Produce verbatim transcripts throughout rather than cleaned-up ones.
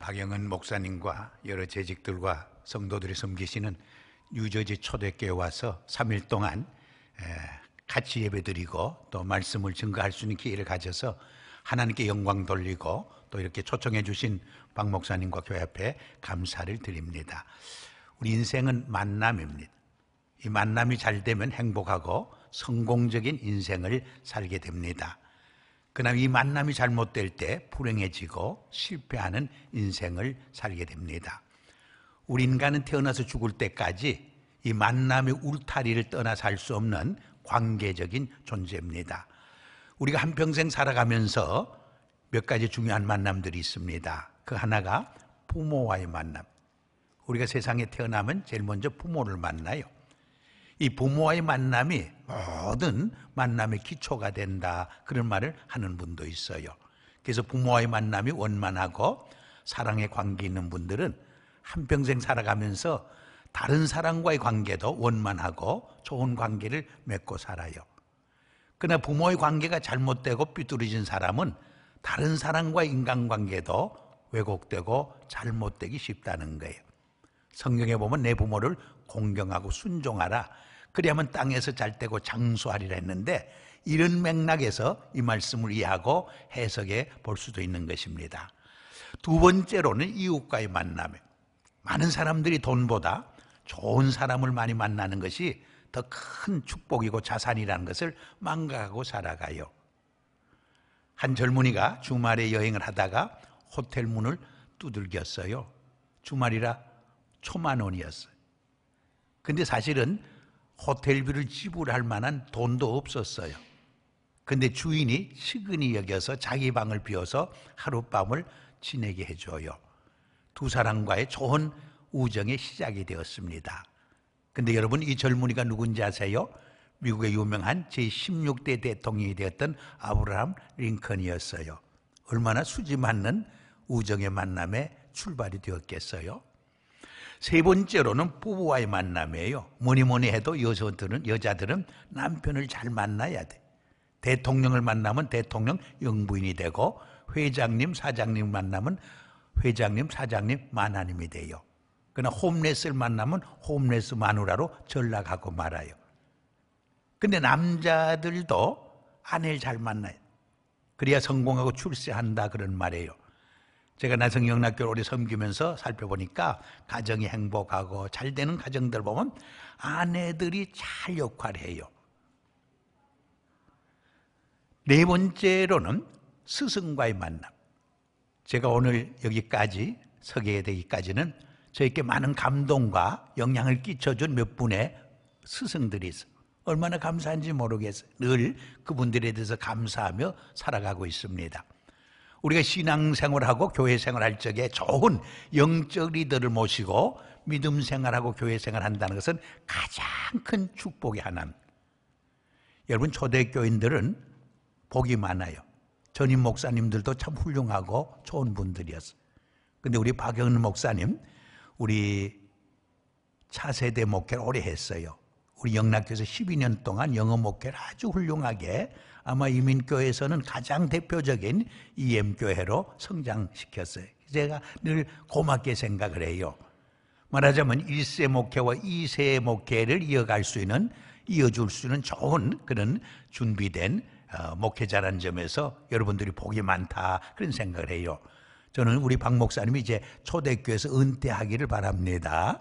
박영은 목사님과 여러 재직들과 성도들이 섬기시는 뉴저지 초대교회에 와서 삼 일 동안 같이 예배드리고 또 말씀을 증거할 수 있는 기회를 가져서 하나님께 영광 돌리고 또 이렇게 초청해 주신 박 목사님과 교회 앞에 감사를 드립니다. 우리 인생은 만남입니다. 이 만남이 잘 되면 행복하고 성공적인 인생을 살게 됩니다. 그러나 이 만남이 잘못될 때 불행해지고 실패하는 인생을 살게 됩니다. 우리 인간은 태어나서 죽을 때까지 이 만남의 울타리를 떠나 살 수 없는 관계적인 존재입니다. 우리가 한평생 살아가면서 몇 가지 중요한 만남들이 있습니다. 그 하나가 부모와의 만남. 우리가 세상에 태어나면 제일 먼저 부모를 만나요. 이 부모와의 만남이 모든 만남의 기초가 된다, 그런 말을 하는 분도 있어요. 그래서 부모와의 만남이 원만하고 사랑의 관계 있는 분들은 한평생 살아가면서 다른 사람과의 관계도 원만하고 좋은 관계를 맺고 살아요. 그러나 부모의 관계가 잘못되고 삐뚤어진 사람은 다른 사람과의 인간관계도 왜곡되고 잘못되기 쉽다는 거예요. 성경에 보면 내 부모를 공경하고 순종하라, 그래야만 땅에서 잘되고 장수하리라 했는데, 이런 맥락에서 이 말씀을 이해하고 해석해 볼 수도 있는 것입니다. 두 번째로는 이웃과의 만남이에요. 많은 사람들이 돈보다 좋은 사람을 많이 만나는 것이 더 큰 축복이고 자산이라는 것을 망각하고 살아가요. 한 젊은이가 주말에 여행을 하다가 호텔 문을 두들겼어요. 주말이라 초만 원이었어요. 근데 사실은 호텔비를 지불할 만한 돈도 없었어요. 근데 주인이 시근히 여겨서 자기 방을 비워서 하룻밤을 지내게 해줘요. 두 사람과의 좋은 우정의 시작이 되었습니다. 근데 여러분, 이 젊은이가 누군지 아세요? 미국의 유명한 제십육 대 대통령이 되었던 아브라함 링컨이었어요. 얼마나 수지 맞는 우정의 만남에 출발이 되었겠어요? 세 번째로는 부부와의 만남이에요. 뭐니 뭐니 해도 여자들은, 여자들은 남편을 잘 만나야 돼. 대통령을 만나면 대통령 영부인이 되고, 회장님, 사장님 만나면 회장님, 사장님, 마나님이 돼요. 그러나 홈레스를 만나면 홈레스 마누라로 전락하고 말아요. 근데 남자들도 아내를 잘 만나요. 그래야 성공하고 출세한다, 그런 말이에요. 제가 나성영락교를 오래 섬기면서 살펴보니까 가정이 행복하고 잘 되는 가정들 보면 아내들이 잘 역할을 해요. 네 번째로는 스승과의 만남. 제가 오늘 여기까지 서게 되기까지는 저에게 많은 감동과 영향을 끼쳐준 몇 분의 스승들이 있어요. 얼마나 감사한지 모르겠어요. 늘 그분들에 대해서 감사하며 살아가고 있습니다. 우리가 신앙생활하고 교회생활할 적에 좋은 영적 리더를 모시고 믿음 생활하고 교회 생활한다는 것은 가장 큰 축복의 하나입니다. 여러분, 초대교인들은 복이 많아요. 전임 목사님들도 참 훌륭하고 좋은 분들이었어요. 근데 우리 박영은 목사님, 우리 차세대 목회를 오래 했어요. 우리 영락교에서 십이 년 동안 영어 목회를 아주 훌륭하게, 아마 이민교회에서는 가장 대표적인 이엠교회로 성장시켰어요. 제가 늘 고맙게 생각을 해요. 말하자면 일 세 목회와 이 세 목회를 이어갈 수 있는, 이어줄 수 있는 좋은 그런 준비된 목회자라는 점에서 여러분들이 복이 많다, 그런 생각을 해요. 저는 우리 박 목사님이 이제 초대교회에서 은퇴하기를 바랍니다.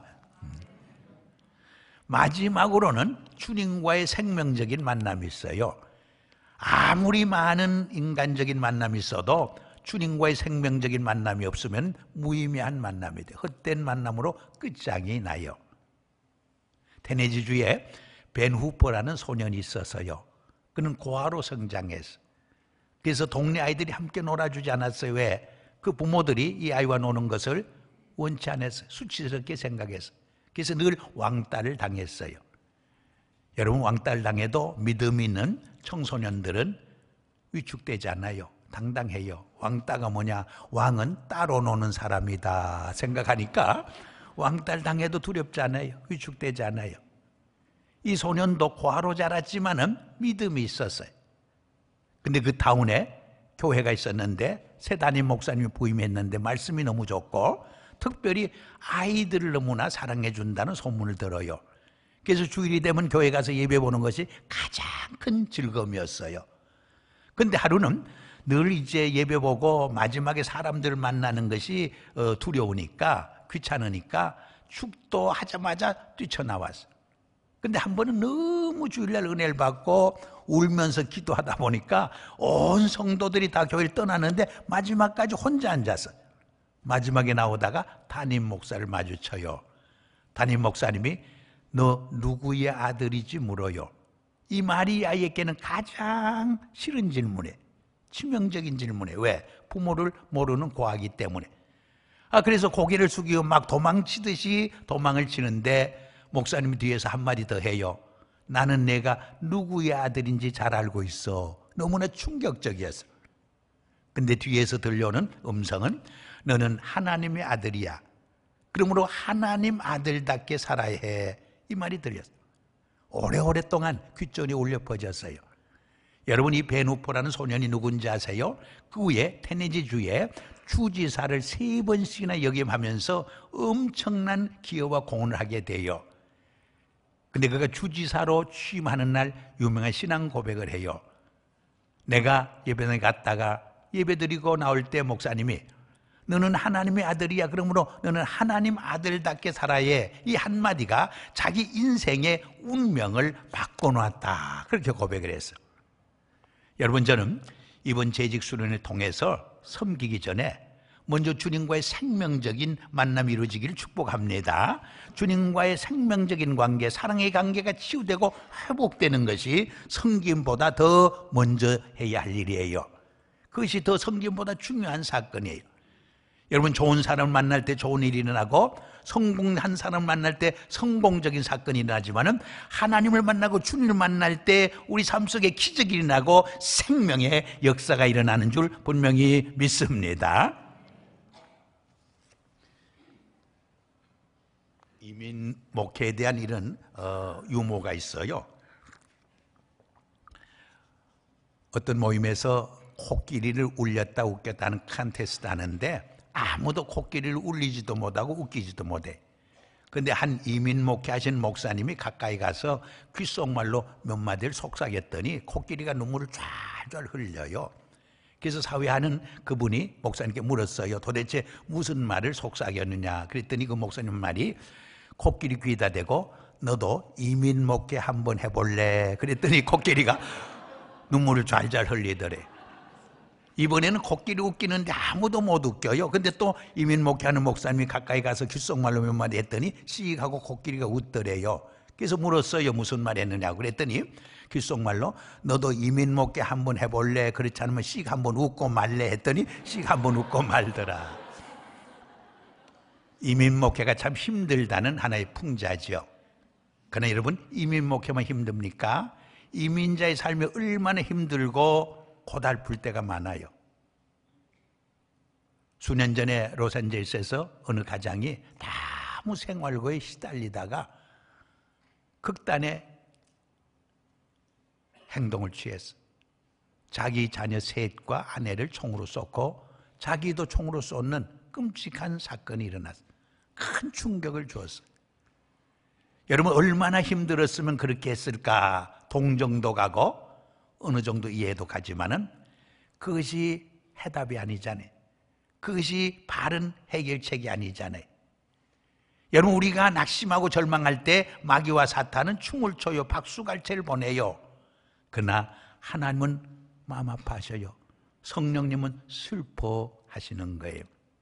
마지막으로는 주님과의 생명적인 만남이 있어요. 아무리 많은 인간적인 만남이 있어도 주님과의 생명적인 만남이 없으면 무의미한 만남이 돼요. 헛된 만남으로 끝장이 나요. 테네지주에 벤 후퍼라는 소년이 있어서요. 그는 고아로 성장했어요. 그래서 동네 아이들이 함께 놀아주지 않았어요. 왜? 그 부모들이 이 아이와 노는 것을 원치 않았어요. 수치스럽게 생각했어요. 그래서 늘 왕따를 당했어요. 여러분, 왕따를 당해도 믿음 있는 청소년들은 위축되지 않아요. 당당해요. 왕따가 뭐냐? 왕은 따로 노는 사람이다 생각하니까 왕따를 당해도 두렵지 않아요. 위축되지 않아요. 이 소년도 고아로 자랐지만은 믿음이 있었어요. 근데 그 타운에 교회가 있었는데 새 담임 목사님이 부임했는데 말씀이 너무 좋고 특별히 아이들을 너무나 사랑해 준다는 소문을 들어요. 그래서 주일이 되면 교회 가서 예배 보는 것이 가장 큰 즐거움이었어요. 근데 하루는 늘 이제 예배 보고 마지막에 사람들을 만나는 것이 두려우니까 귀찮으니까 축도하자마자 뛰쳐나왔어요. 근데 한 번은 너무 주일날 은혜를 받고 울면서 기도하다 보니까 온 성도들이 다 교회를 떠나는데 마지막까지 혼자 앉았어요. 마지막에 나오다가 담임 목사를 마주쳐요. 담임 목사님이 너 누구의 아들이지 물어요. 이 말이 아이에게는 가장 싫은 질문이에요. 치명적인 질문이에요. 왜? 부모를 모르는 고아이기 때문에. 아, 그래서 고개를 숙이고 막 도망치듯이 도망을 치는데 목사님이 뒤에서 한마디 더 해요. 나는 내가 누구의 아들인지 잘 알고 있어. 너무나 충격적이었어. 근데 뒤에서 들려오는 음성은 너는 하나님의 아들이야. 그러므로 하나님 아들답게 살아야 해. 이 말이 들렸어요. 오래오래 동안 귓전이 울려 퍼졌어요. 여러분, 이 베누포라는 소년이 누군지 아세요? 그 후에 테네지주에 주지사를 세 번씩이나 역임하면서 엄청난 기여와 공헌을 하게 돼요. 근데 그가 주지사로 취임하는 날 유명한 신앙 고백을 해요. 내가 예배당에 갔다가 예배드리고 나올 때 목사님이 너는 하나님의 아들이야. 그러므로 너는 하나님 아들답게 살아야. 이 한마디가 자기 인생의 운명을 바꿔놓았다. 그렇게 고백을 했어요. 여러분, 저는 이번 재직 수련을 통해서 섬기기 전에 먼저 주님과의 생명적인 만남이 이루어지기를 축복합니다. 주님과의 생명적인 관계, 사랑의 관계가 치유되고 회복되는 것이 섬김보다 더 먼저 해야 할 일이에요. 그것이 더 섬김보다 중요한 사건이에요. 여러분, 좋은 사람을 만날 때 좋은 일이 일어나고 성공한 사람을 만날 때 성공적인 사건이 일어나지만은 하나님을 만나고 주님을 만날 때 우리 삶 속에 기적이 일어나고 생명의 역사가 일어나는 줄 분명히 믿습니다. 이민 목회에 대한 이런 어, 유머가 있어요. 어떤 모임에서 코끼리를 울렸다 웃겼다는 콘테스트 하는데 아무도 코끼리를 울리지도 못하고 웃기지도 못해. 그런데 한 이민 목회하신 목사님이 가까이 가서 귓속말로 몇 마디를 속삭였더니 코끼리가 눈물을 쫙쫙 흘려요. 그래서 사회하는 그분이 목사님께 물었어요. 도대체 무슨 말을 속삭였느냐. 그랬더니 그 목사님 말이 코끼리 귀에다 대고 너도 이민 목회 한번 해볼래. 그랬더니 코끼리가 눈물을 잘 흘리더래. 이번에는 코끼리 웃기는데 아무도 못 웃겨요. 근데 또 이민 목회하는 목사님이 가까이 가서 귓속말로 몇 마디 했더니 씩 하고 코끼리가 웃더래요. 그래서 물었어요. 무슨 말 했느냐고. 그랬더니 귓속말로 너도 이민 목회 한번 해볼래. 그렇지 않으면 씩 한번 웃고 말래 했더니 씩 한번 웃고 말더라. 이민 목회가 참 힘들다는 하나의 풍자죠. 그러나 여러분, 이민 목회만 힘듭니까? 이민자의 삶이 얼마나 힘들고 고달플 때가 많아요. 수년 전에 로산젤스에서 어느 가장이 아무 생활고에 시달리다가 극단의 행동을 취했어. 자기 자녀 셋과 아내를 총으로 쏘고 자기도 총으로 쏘는 끔찍한 사건이 일어났어. 큰 충격을 주었어. 여러분, 얼마나 힘들었으면 그렇게 했을까? 동정도 가고 어느 정도 이해도 가지만은 그것이 해답이 아니잖아요. 그것이 바른 해결책이 아니잖아요. 여러분, 우리가 낙심하고 절망할 때 마귀와 사탄은 춤을 춰요. 박수갈채를 보내요. 그러나 하나님은 마음 아파하셔요. 성령님은 슬퍼하시는 거예요.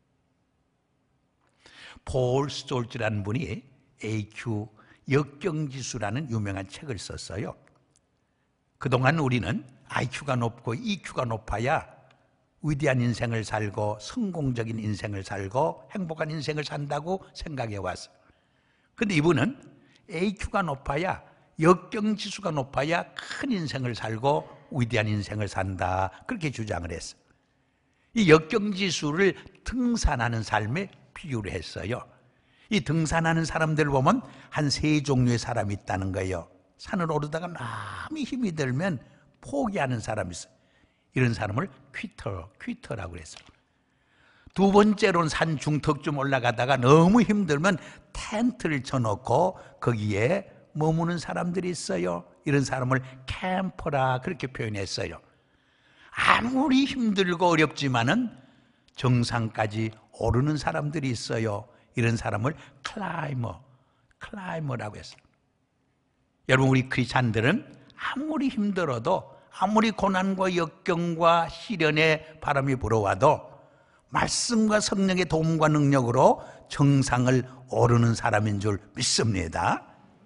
폴 스톨즈라는 분이 에이큐 역경지수라는 유명한 책을 썼어요. 그동안 우리는 아이큐가 높고 이큐가 높아야 위대한 인생을 살고 성공적인 인생을 살고 행복한 인생을 산다고 생각해 왔어요. 그런데 이분은 에이큐가 높아야, 역경지수가 높아야 큰 인생을 살고 위대한 인생을 산다, 그렇게 주장을 했어요. 이 역경지수를 등산하는 삶에 비유를 했어요. 이 등산하는 사람들 보면 한 세 종류의 사람이 있다는 거예요. 산을 오르다가 너무 힘이 들면 포기하는 사람이 있어요. 이런 사람을 퀴터, 퀴터라고 그랬어요. 두 번째로는 산 중턱 좀 올라가다가 너무 힘들면 텐트를 쳐놓고 거기에 머무는 사람들이 있어요. 이런 사람을 캠퍼라 그렇게 표현했어요. 아무리 힘들고 어렵지만은 정상까지 오르는 사람들이 있어요. 이런 사람을 클라이머, 클라이머라고 했어요. 여러분, 우리 크리스찬들은 아무리 힘들어도, 아무리 고난과 역경과 시련의 바람이 불어와도 말씀과 성령의 도움과 능력으로 정상을 오르는 사람인 줄 믿습니다.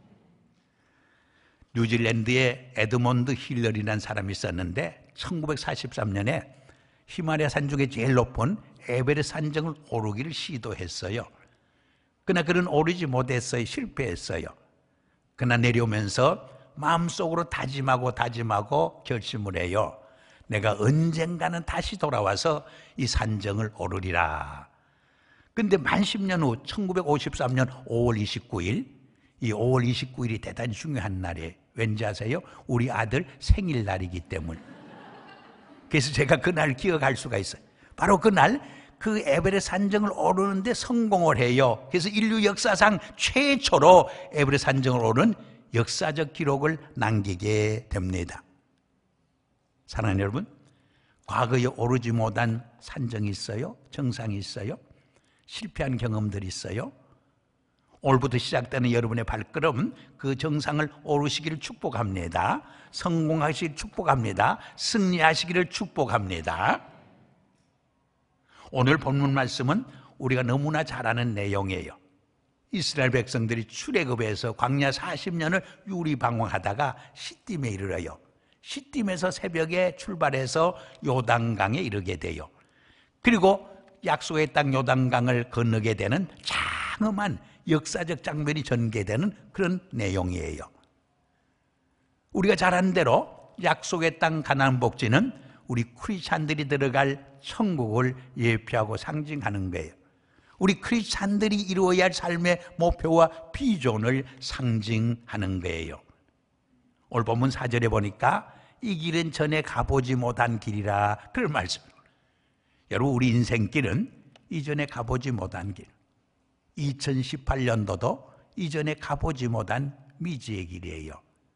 뉴질랜드에 에드몬드 힐러리라는 사람이 있었는데 천구백사십삼 년에 히말라야 산 중에 제일 높은 에베레스트 산정을 오르기를 시도했어요. 그러나 그는 오르지 못했어요. 실패했어요. 그러나 내려오면서 마음속으로 다짐하고 다짐하고 결심을 해요. 내가 언젠가는 다시 돌아와서 이 산정을 오르리라. 그런데 만 십 년 후 천구백오십삼 년 오월 이십구일, 이 오월 이십구일이 대단히 중요한 날이에요. 왠지 아세요? 우리 아들 생일날이기 때문에. 그래서 제가 그날 기억할 수가 있어요. 바로 그날 그 에베레스트 산정을 오르는데 성공을 해요. 그래서 인류 역사상 최초로 에베레스트 산정을 오른 역사적 기록을 남기게 됩니다. 사랑하는 여러분, 과거에 오르지 못한 산정이 있어요? 정상이 있어요? 실패한 경험들이 있어요? 오늘부터 시작되는 여러분의 발걸음, 그 정상을 오르시기를 축복합니다. 성공하시기를 축복합니다. 승리하시기를 축복합니다. 오늘 본문 말씀은 우리가 너무나 잘 아는 내용이에요. 이스라엘 백성들이 출애굽에서 광야 사십 년을 유리방황하다가 시딤에 이르러요. 시딤에서 새벽에 출발해서 요단강에 이르게 돼요. 그리고 약속의 땅 요단강을 건너게 되는 장엄한 역사적 장면이 전개되는 그런 내용이에요. 우리가 잘 아는 대로 약속의 땅 가나안 복지는 우리 크리스찬들이 들어갈 천국을 예표하고 상징하는 거예요. 우리 크리스찬들이 이루어야 할 삶의 목표와 비전을 상징하는 거예요. 오늘 본문 사 절에 보니까 이 길은 전에 가보지 못한 길이라 그런 말씀. 여러분, 우리 인생길은 이전에 가보지 못한 길, 이천십팔 년도도 이전에 가보지 못한 미지의 길이에요.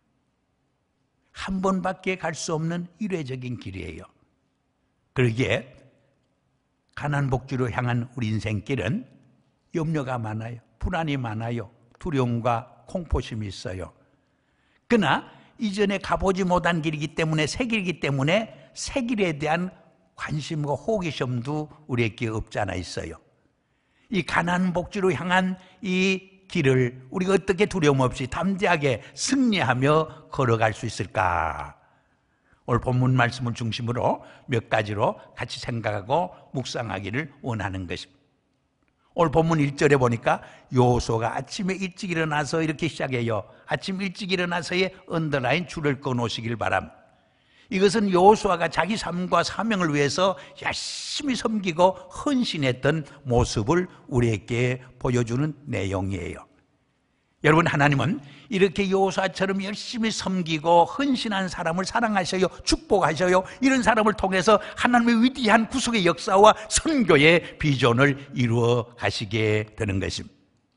한 번밖에 갈 수 없는 일회적인 길이에요. 그러기에 가나안 복지로 향한 우리 인생길은 염려가 많아요. 불안이 많아요. 두려움과 공포심이 있어요. 그러나 이전에 가보지 못한 길이기 때문에, 새 길이기 때문에 새 길에 대한 관심과 호기심도 우리에게 없지 않아 있어요. 이 가나안 복지로 향한 이 길을 우리가 어떻게 두려움 없이 담대하게 승리하며 걸어갈 수 있을까? 오늘 본문 말씀을 중심으로 몇 가지로 같이 생각하고 묵상하기를 원하는 것입니다. 오늘 본문 일 절에 보니까 여호수아가 아침에 일찍 일어나서 이렇게 시작해요. 아침 일찍 일어나서의 언더라인 줄을 꺼놓으시길 바랍니다. 이것은 여호수아가 자기 삶과 사명을 위해서 열심히 섬기고 헌신했던 모습을 우리에게 보여주는 내용이에요. 여러분, 하나님은 이렇게 여호수아처럼 열심히 섬기고 헌신한 사람을 사랑하셔요. 축복하셔요. 이런 사람을 통해서 하나님의 위대한 구속의 역사와 선교의 비전을 이루어 가시게 되는 것입니다.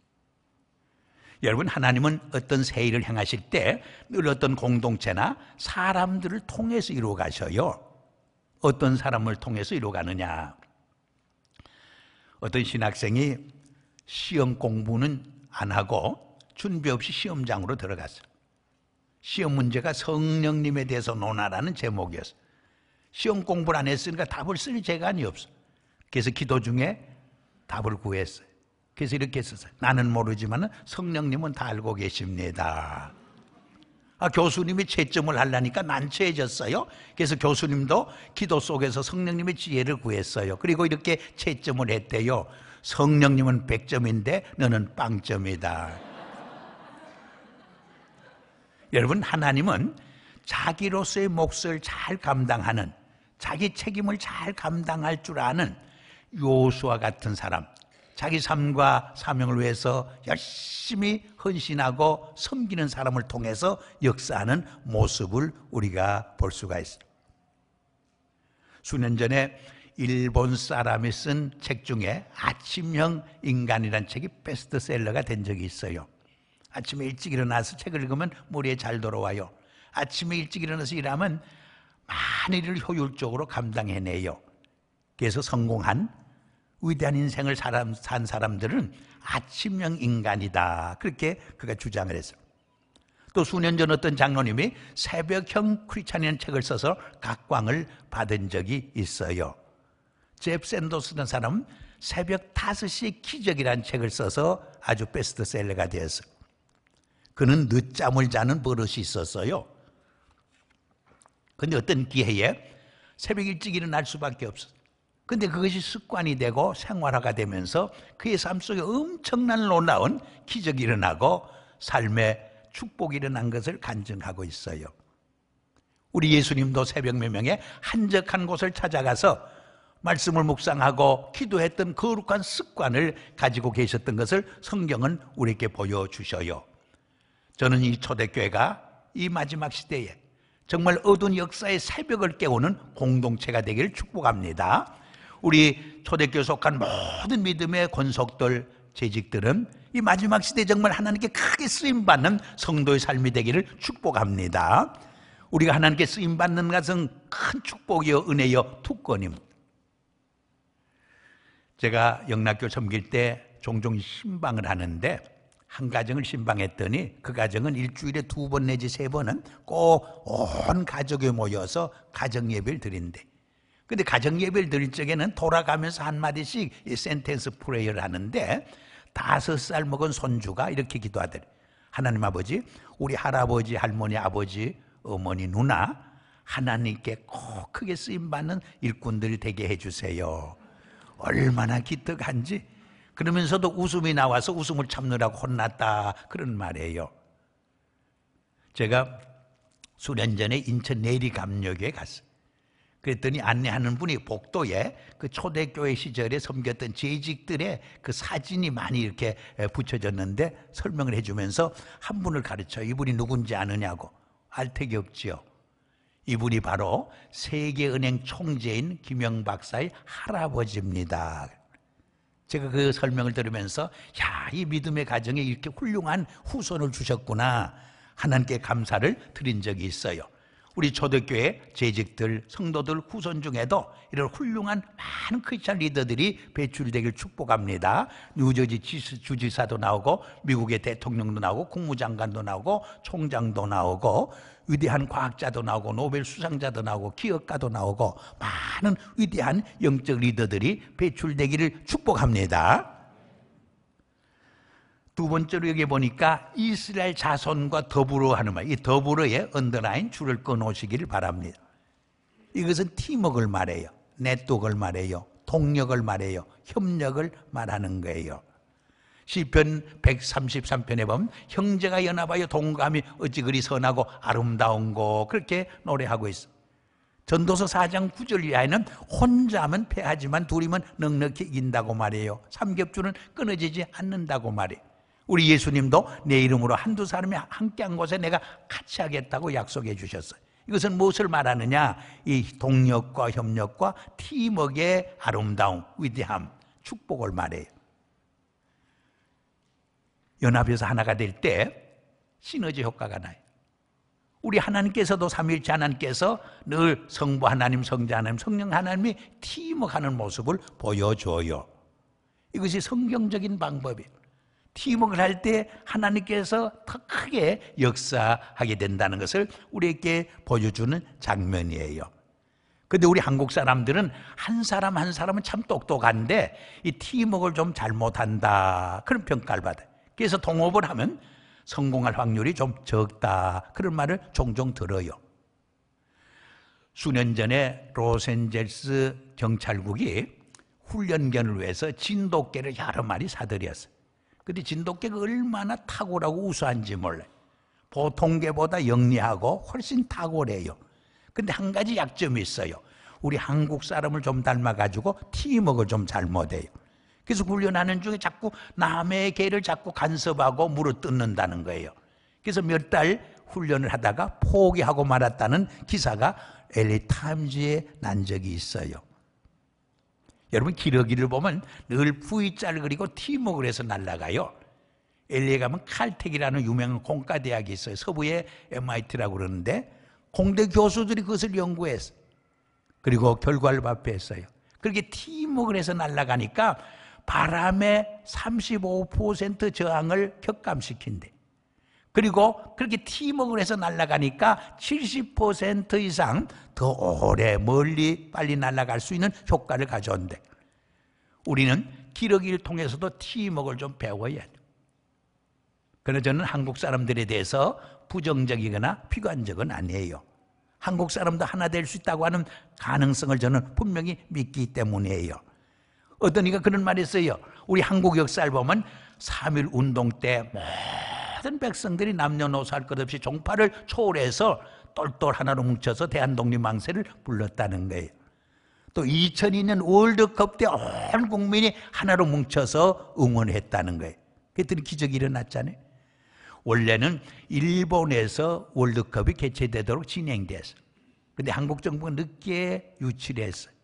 여러분, 하나님은 어떤 새 일을 행하실 때 늘 어떤 공동체나 사람들을 통해서 이루어 가셔요. 어떤 사람을 통해서 이루어 가느냐? 어떤 신학생이 시험 공부는 안 하고 준비 없이 시험장으로 들어갔어요. 시험 문제가 성령님에 대해서 논하라는 제목이었어요. 시험 공부를 안 했으니까 답을 쓸 재간이 없어. 그래서 기도 중에 답을 구했어요. 그래서 이렇게 했었어요. 나는 모르지만 성령님은 다 알고 계십니다. 아, 교수님이 채점을 하려니까 난처해졌어요. 그래서 교수님도 기도 속에서 성령님의 지혜를 구했어요. 그리고 이렇게 채점을 했대요. 성령님은 백 점인데 너는 빵점이다. 여러분, 하나님은 자기로서의 몫을 잘 감당하는, 자기 책임을 잘 감당할 줄 아는 여호수아 같은 사람, 자기 삶과 사명을 위해서 열심히 헌신하고 섬기는 사람을 통해서 역사하는 모습을 우리가 볼 수가 있어요. 수년 전에 일본 사람이 쓴 책 중에 아침형 인간이라는 책이 베스트셀러가 된 적이 있어요. 아침에 일찍 일어나서 책을 읽으면 머리에 잘 돌아와요. 아침에 일찍 일어나서 일하면 많은 일을 효율적으로 감당해내요. 그래서 성공한 위대한 인생을 사람, 산 사람들은 아침형 인간이다, 그렇게 그가 주장을 했어요. 또 수년 전 어떤 장로님이 새벽형 크리스찬이라는 책을 써서 각광을 받은 적이 있어요. 제프 샌더스라는 사람은 새벽 다섯 시의 기적이라는 책을 써서 아주 베스트셀러가 되었어요. 그는 늦잠을 자는 버릇이 있었어요. 그런데 어떤 기회에 새벽 일찍 일어날 수밖에 없었어요. 그런데 그것이 습관이 되고 생활화가 되면서 그의 삶 속에 엄청난 놀라운 기적이 일어나고 삶의 축복이 일어난 것을 간증하고 있어요. 우리 예수님도 새벽 매명에 한적한 곳을 찾아가서 말씀을 묵상하고 기도했던 거룩한 습관을 가지고 계셨던 것을 성경은 우리에게 보여주셔요. 저는 이 초대교회가 이 마지막 시대에 정말 어두운 역사의 새벽을 깨우는 공동체가 되기를 축복합니다. 우리 초대교회 속한 모든 믿음의 권속들, 재직들은 이 마지막 시대에 정말 하나님께 크게 쓰임받는 성도의 삶이 되기를 축복합니다. 우리가 하나님께 쓰임받는 것은 큰 축복이요 은혜요 특권입니다. 제가 영락교 섬길 때 종종 신방을 하는데 한 가정을 신방했더니 그 가정은 일주일에 두 번 내지 세 번은 꼭 온 가족이 모여서 가정 예배를 드린대. 근데 가정 예배를 드릴 적에는 돌아가면서 한마디씩 이 센텐스 프레이어를 하는데 다섯 살 먹은 손주가 이렇게 기도하더래. 하나님 아버지, 우리 할아버지, 할머니, 아버지, 어머니, 누나 하나님께 꼭 크게 쓰임받는 일꾼들이 되게 해주세요. 얼마나 기특한지. 그러면서도 웃음이 나와서 웃음을 참느라고 혼났다, 그런 말이에요. 제가 수년 전에 인천 내리감력에 갔어요. 그랬더니 안내하는 분이 복도에 그 초대교회 시절에 섬겼던 재직들의 그 사진이 많이 이렇게 붙여졌는데 설명을 해주면서 한 분을 가르쳐요. 이분이 누군지 아느냐고. 알택이 없지요. 이분이 바로 세계은행 총재인 김영 박사의 할아버지입니다. 제가 그 설명을 들으면서 야, 이 믿음의 가정에 이렇게 훌륭한 후손을 주셨구나, 하나님께 감사를 드린 적이 있어요. 우리 초대교회 재직들, 성도들 후손 중에도 이런 훌륭한 많은 크리스찬 리더들이 배출되길 축복합니다. 뉴저지 주지사도 나오고 미국의 대통령도 나오고 국무장관도 나오고 총장도 나오고 위대한 과학자도 나오고 노벨 수상자도 나오고 기업가도 나오고 많은 위대한 영적 리더들이 배출되기를 축복합니다. 두 번째로 여기 보니까 이스라엘 자손과 더불어 하는 말, 이 더불어에 언더라인 줄을 꺼놓으시기를 바랍니다. 이것은 팀워크를 말해요. 네트워크를 말해요. 동력을 말해요. 협력을 말하는 거예요. 시편 백삼십삼 편에 보면 형제가 연합하여 동감이 어찌 그리 선하고 아름다운고, 그렇게 노래하고 있어. 전도서 사 장 구 절 이하에는 혼자면 패하지만 둘이면 넉넉히 이긴다고 말해요. 삼겹줄은 끊어지지 않는다고 말해요. 우리 예수님도 내 이름으로 한두 사람이 함께한 곳에 내가 같이 하겠다고 약속해 주셨어요. 이것은 무엇을 말하느냐? 이 동력과 협력과 팀워크의 아름다움, 위대함, 축복을 말해요. 연합해서 하나가 될 때 시너지 효과가 나요. 우리 하나님께서도 삼위일체 하나님께서 늘 성부 하나님, 성자 하나님, 성령 하나님이 팀워크하는 모습을 보여줘요. 이것이 성경적인 방법이에요. 팀워크를 할 때 하나님께서 더 크게 역사하게 된다는 것을 우리에게 보여주는 장면이에요. 그런데 우리 한국 사람들은 한 사람 한 사람은 참 똑똑한데 이 팀워크를 좀 잘못한다, 그런 평가를 받아요. 그래서 동업을 하면 성공할 확률이 좀 적다, 그런 말을 종종 들어요. 수년 전에 로스앤젤스 경찰국이 훈련견을 위해서 진돗개를 여러 마리 사들였어요. 근데 진돗개가 얼마나 탁월하고 우수한지 몰라요. 보통 개보다 영리하고 훨씬 탁월해요. 근데 한 가지 약점이 있어요. 우리 한국 사람을 좀 닮아가지고 팀워크를 좀 잘못해요. 그래서 훈련하는 중에 자꾸 남의 개를 자꾸 간섭하고 물어뜯는다는 거예요. 그래서 몇 달 훈련을 하다가 포기하고 말았다는 기사가 엘에이 타임즈에 난 적이 있어요. 여러분, 기러기를 보면 늘 V자를 그리고 팀워크를 해서 날아가요. 엘에이 가면 칼텍이라는 유명한 공과대학이 있어요. 서부의 엠아이티라고 그러는데 공대 교수들이 그것을 연구했어요. 그리고 결과를 발표했어요. 그렇게 팀워크를 해서 날아가니까 바람의 삼십오 퍼센트 저항을 격감시킨대. 그리고 그렇게 팀워크를 해서 날아가니까 칠십 퍼센트 이상 더 오래 멀리 빨리 날아갈 수 있는 효과를 가져온대. 우리는 기러기를 통해서도 팀워크를 좀 배워야 돼. 그러나 저는 한국 사람들에 대해서 부정적이거나 비관적은 아니에요. 한국 사람도 하나 될 수 있다고 하는 가능성을 저는 분명히 믿기 때문이에요. 어떤 이가 그런 말이 있어요. 우리 한국 역사를 보면 삼일 운동 때 모든 백성들이 남녀노소 할 것 없이 종파를 초월해서 똘똘 하나로 뭉쳐서 대한독립망세를 불렀다는 거예요. 또 이천이 년 월드컵 때 온 국민이 하나로 뭉쳐서 응원했다는 거예요. 그랬더니 기적이 일어났잖아요. 원래는 일본에서 월드컵이 개최되도록 진행됐어요. 그런데 한국 정부가 늦게 유치를 했어요.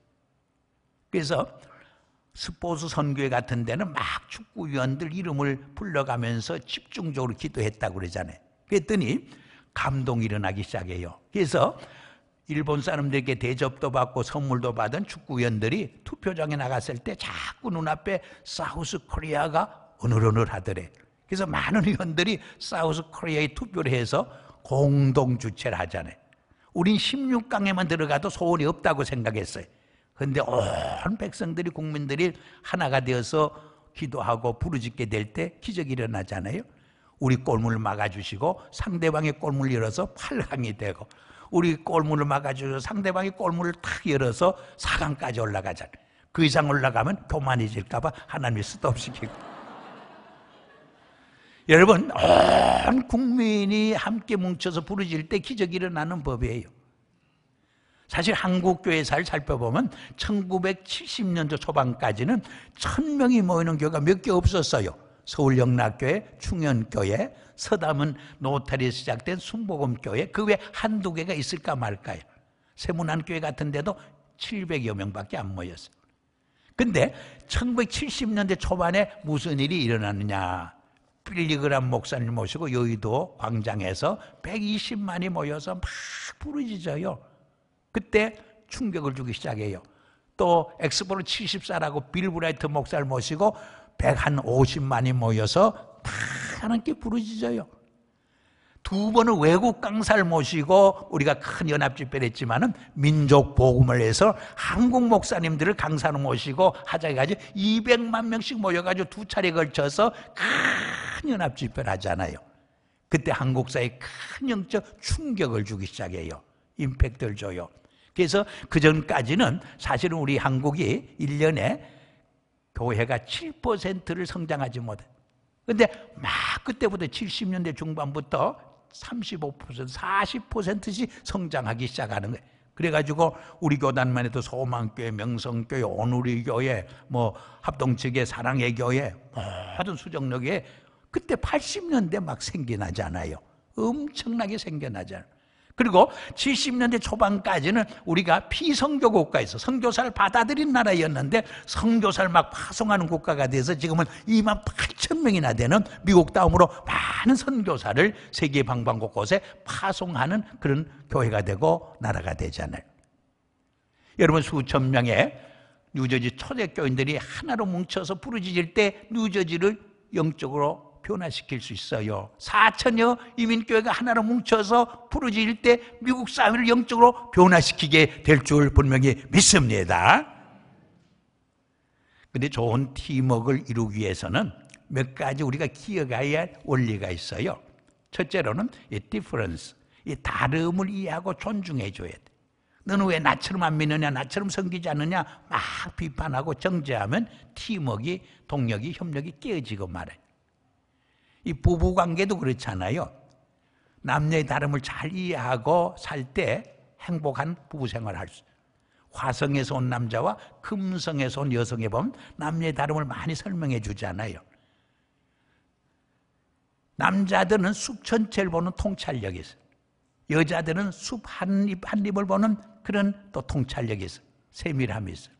그래서 스포츠 선교회 같은 데는 막 축구위원들 이름을 불러가면서 집중적으로 기도했다고 그러잖아요. 그랬더니 감동이 일어나기 시작해요. 그래서 일본 사람들에게 대접도 받고 선물도 받은 축구위원들이 투표장에 나갔을 때 자꾸 눈앞에 사우스 코리아가 어느러느하더래. 그래서 많은 의원들이 사우스 코리아에 투표를 해서 공동 주최를 하잖아요. 우린 십육 강에만 들어가도 소원이 없다고 생각했어요. 그런데 온 백성들이 국민들이 하나가 되어서 기도하고 부르짖게 될 때 기적이 일어나잖아요. 우리 골문을 막아주시고 상대방의 골문을 열어서 팔 강이 되고, 우리 골문을 막아주셔서 상대방의 골문을 탁 열어서 사 강까지 올라가잖아요. 그 이상 올라가면 교만해질까 봐 하나님이 스톱시키고. 여러분, 온 국민이 함께 뭉쳐서 부르짖을 때 기적이 일어나는 법이에요. 사실 한국교회사를 살펴보면 천구백칠십 년도 초반까지는 천 명이 모이는 교회가 몇 개 없었어요. 서울영락교회, 충현교회, 서담은 노타리에서 시작된 순복음교회, 그 외에 한두 개가 있을까 말까요. 세문안교회 같은 데도 칠백여 명밖에 안 모였어요. 근데 천구백칠십 년대 초반에 무슨 일이 일어났느냐. 빌리그람 목사님 모시고 여의도 광장에서 백이십만이 모여서 막 부르짖어요. 그때 충격을 주기 시작해요. 또 엑스포로 칠십사라고 빌 브라이트 목사를 모시고 백오십만이 모여서 다 하나님께 부르짖어요. 두 번은 외국 강사를 모시고 우리가 큰 연합 집회를 했지만은 민족 복음을 해서 한국 목사님들을 강사로 모시고 하자 해가지고 이백만 명씩 모여가지고 두 차례 걸쳐서 큰 연합 집회를 하잖아요. 그때 한국 사회에 큰 영적 충격을 주기 시작해요. 임팩트를 줘요. 그래서 그 전까지는 사실은 우리 한국이 일 년에 교회가 칠 퍼센트를 성장하지 못해. 근데 막 그때부터 칠십 년대 중반부터 삼십오 퍼센트, 사십 퍼센트씩 성장하기 시작하는 거예요. 그래가지고 우리 교단만 해도 소망교회, 명성교회, 온누리교회, 뭐 합동측의 사랑의 교회, 모든 수정역에 그때 팔십 년대 막 생겨나잖아요. 엄청나게 생겨나잖아요. 그리고 칠십 년대 초반까지는 우리가 피선교 국가에서 선교사를 받아들인 나라였는데 선교사를 막 파송하는 국가가 돼서 지금은 이만 팔천 명이나 되는 미국 다음으로 많은 선교사를 세계 방방곳곳에 파송하는 그런 교회가 되고 나라가 되잖아요. 여러분, 수천 명의 뉴저지 초대교인들이 하나로 뭉쳐서 부르짖을 때 뉴저지를 영적으로 변화시킬 수 있어요. 사천여 이민교회가 하나로 뭉쳐서 부르짖을 때 미국 사회를 영적으로 변화시키게 될 줄 분명히 믿습니다. 그런데 좋은 팀워크를 이루기 위해서는 몇 가지 우리가 기억해야 할 원리가 있어요. 첫째로는 이 difference, 이 다름을 이해하고 존중해 줘야 돼. 너는 왜 나처럼 안 믿느냐, 나처럼 섬기지 않느냐 막 비판하고 정죄하면 팀워크의 동력이, 협력이 깨어지고 말아요. 이 부부관계도 그렇잖아요. 남녀의 다름을 잘 이해하고 살 때 행복한 부부생활을 할 수 있어요. 화성에서 온 남자와 금성에서 온 여성에 보면 남녀의 다름을 많이 설명해 주잖아요. 남자들은 숲 전체를 보는 통찰력이 있어요. 여자들은 숲 한 입 한 입을 보는 그런 또 통찰력이 있어요. 세밀함이 있어요.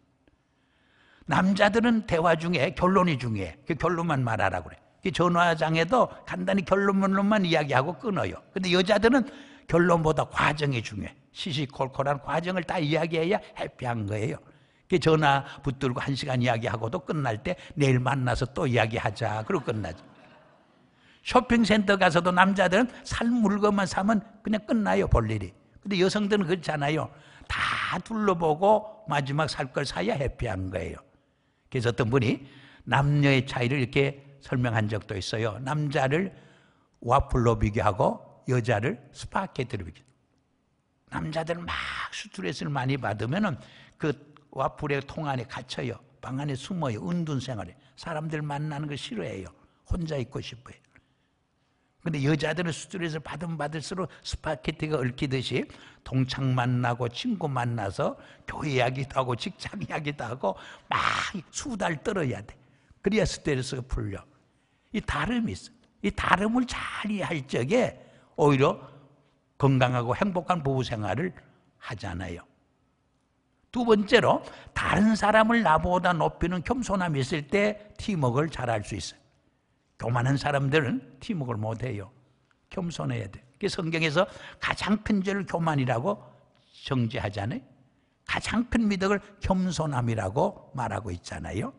남자들은 대화 중에 결론이 중요해. 그 결론만 말하라고 그래. 그 전화장에도 간단히 결론만 이야기하고 끊어요. 근데 여자들은 결론보다 과정이 중요해. 시시콜콜한 과정을 다 이야기해야 해피한 거예요. 그 전화 붙들고 한 시간 이야기하고도 끝날 때 내일 만나서 또 이야기하자. 그러고 끝나죠. 쇼핑센터 가서도 남자들은 살 물건만 사면 그냥 끝나요, 볼 일이. 근데 여성들은 그렇잖아요. 다 둘러보고 마지막 살 걸 사야 해피한 거예요. 그래서 어떤 분이 남녀의 차이를 이렇게 설명한 적도 있어요. 남자를 와플로 비교하고 여자를 스파게티로 비교. 남자들은 막 스트레스를 많이 받으면 그 와플의 통 안에 갇혀요. 방 안에 숨어요. 은둔 생활에. 사람들 만나는 거 싫어해요. 혼자 있고 싶어요. 근데 여자들은 스트레스를 받으면 받을수록 스파게티가 얽히듯이 동창 만나고 친구 만나서 교회 이야기도 하고 직장 이야기도 하고 막 수달 떨어야 돼. 그래야 스트레스가 풀려. 이 다름이 있어. 이 다름을 잘 이해할 적에 오히려 건강하고 행복한 부부 생활을 하잖아요. 두 번째로 다른 사람을 나보다 높이는 겸손함이 있을 때 팀워크를 잘할 수 있어요. 교만한 사람들은 팀워크를 못해요. 겸손해야 돼. 성경에서 가장 큰 죄를 교만이라고 정죄하잖아요. 가장 큰 미덕을 겸손함이라고 말하고 있잖아요.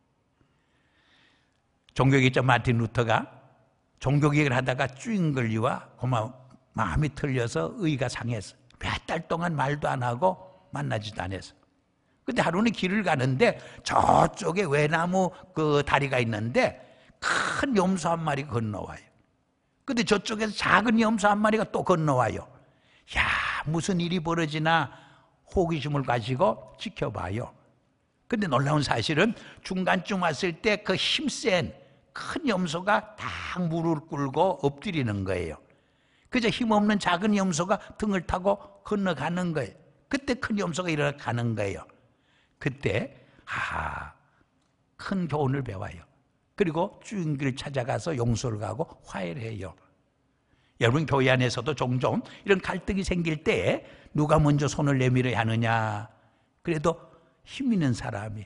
종교개혁자 마틴 루터가 종교개혁을 하다가 쭈잉글리와 고마 마음이 틀려서 의가 상해서 몇 달 동안 말도 안 하고 만나지도 않았어. 근데 하루는 길을 가는데 저쪽에 외나무 그 다리가 있는데 큰 염소 한 마리가 건너와요. 근데 저쪽에서 작은 염소 한 마리가 또 건너와요. 야, 무슨 일이 벌어지나 호기심을 가지고 지켜봐요. 근데 놀라운 사실은 중간쯤 왔을 때 그 힘센 큰 염소가 딱 무릎을 꿇고 엎드리는 거예요. 그저 힘없는 작은 염소가 등을 타고 건너가는 거예요. 그때 큰 염소가 일어나가는 거예요. 그때 아, 큰 교훈을 배워요. 그리고 주인기를 찾아가서 용서를 가고 화해를 해요. 여러분 교회 안에서도 종종 이런 갈등이 생길 때 누가 먼저 손을 내밀어야 하느냐. 그래도 힘 있는 사람이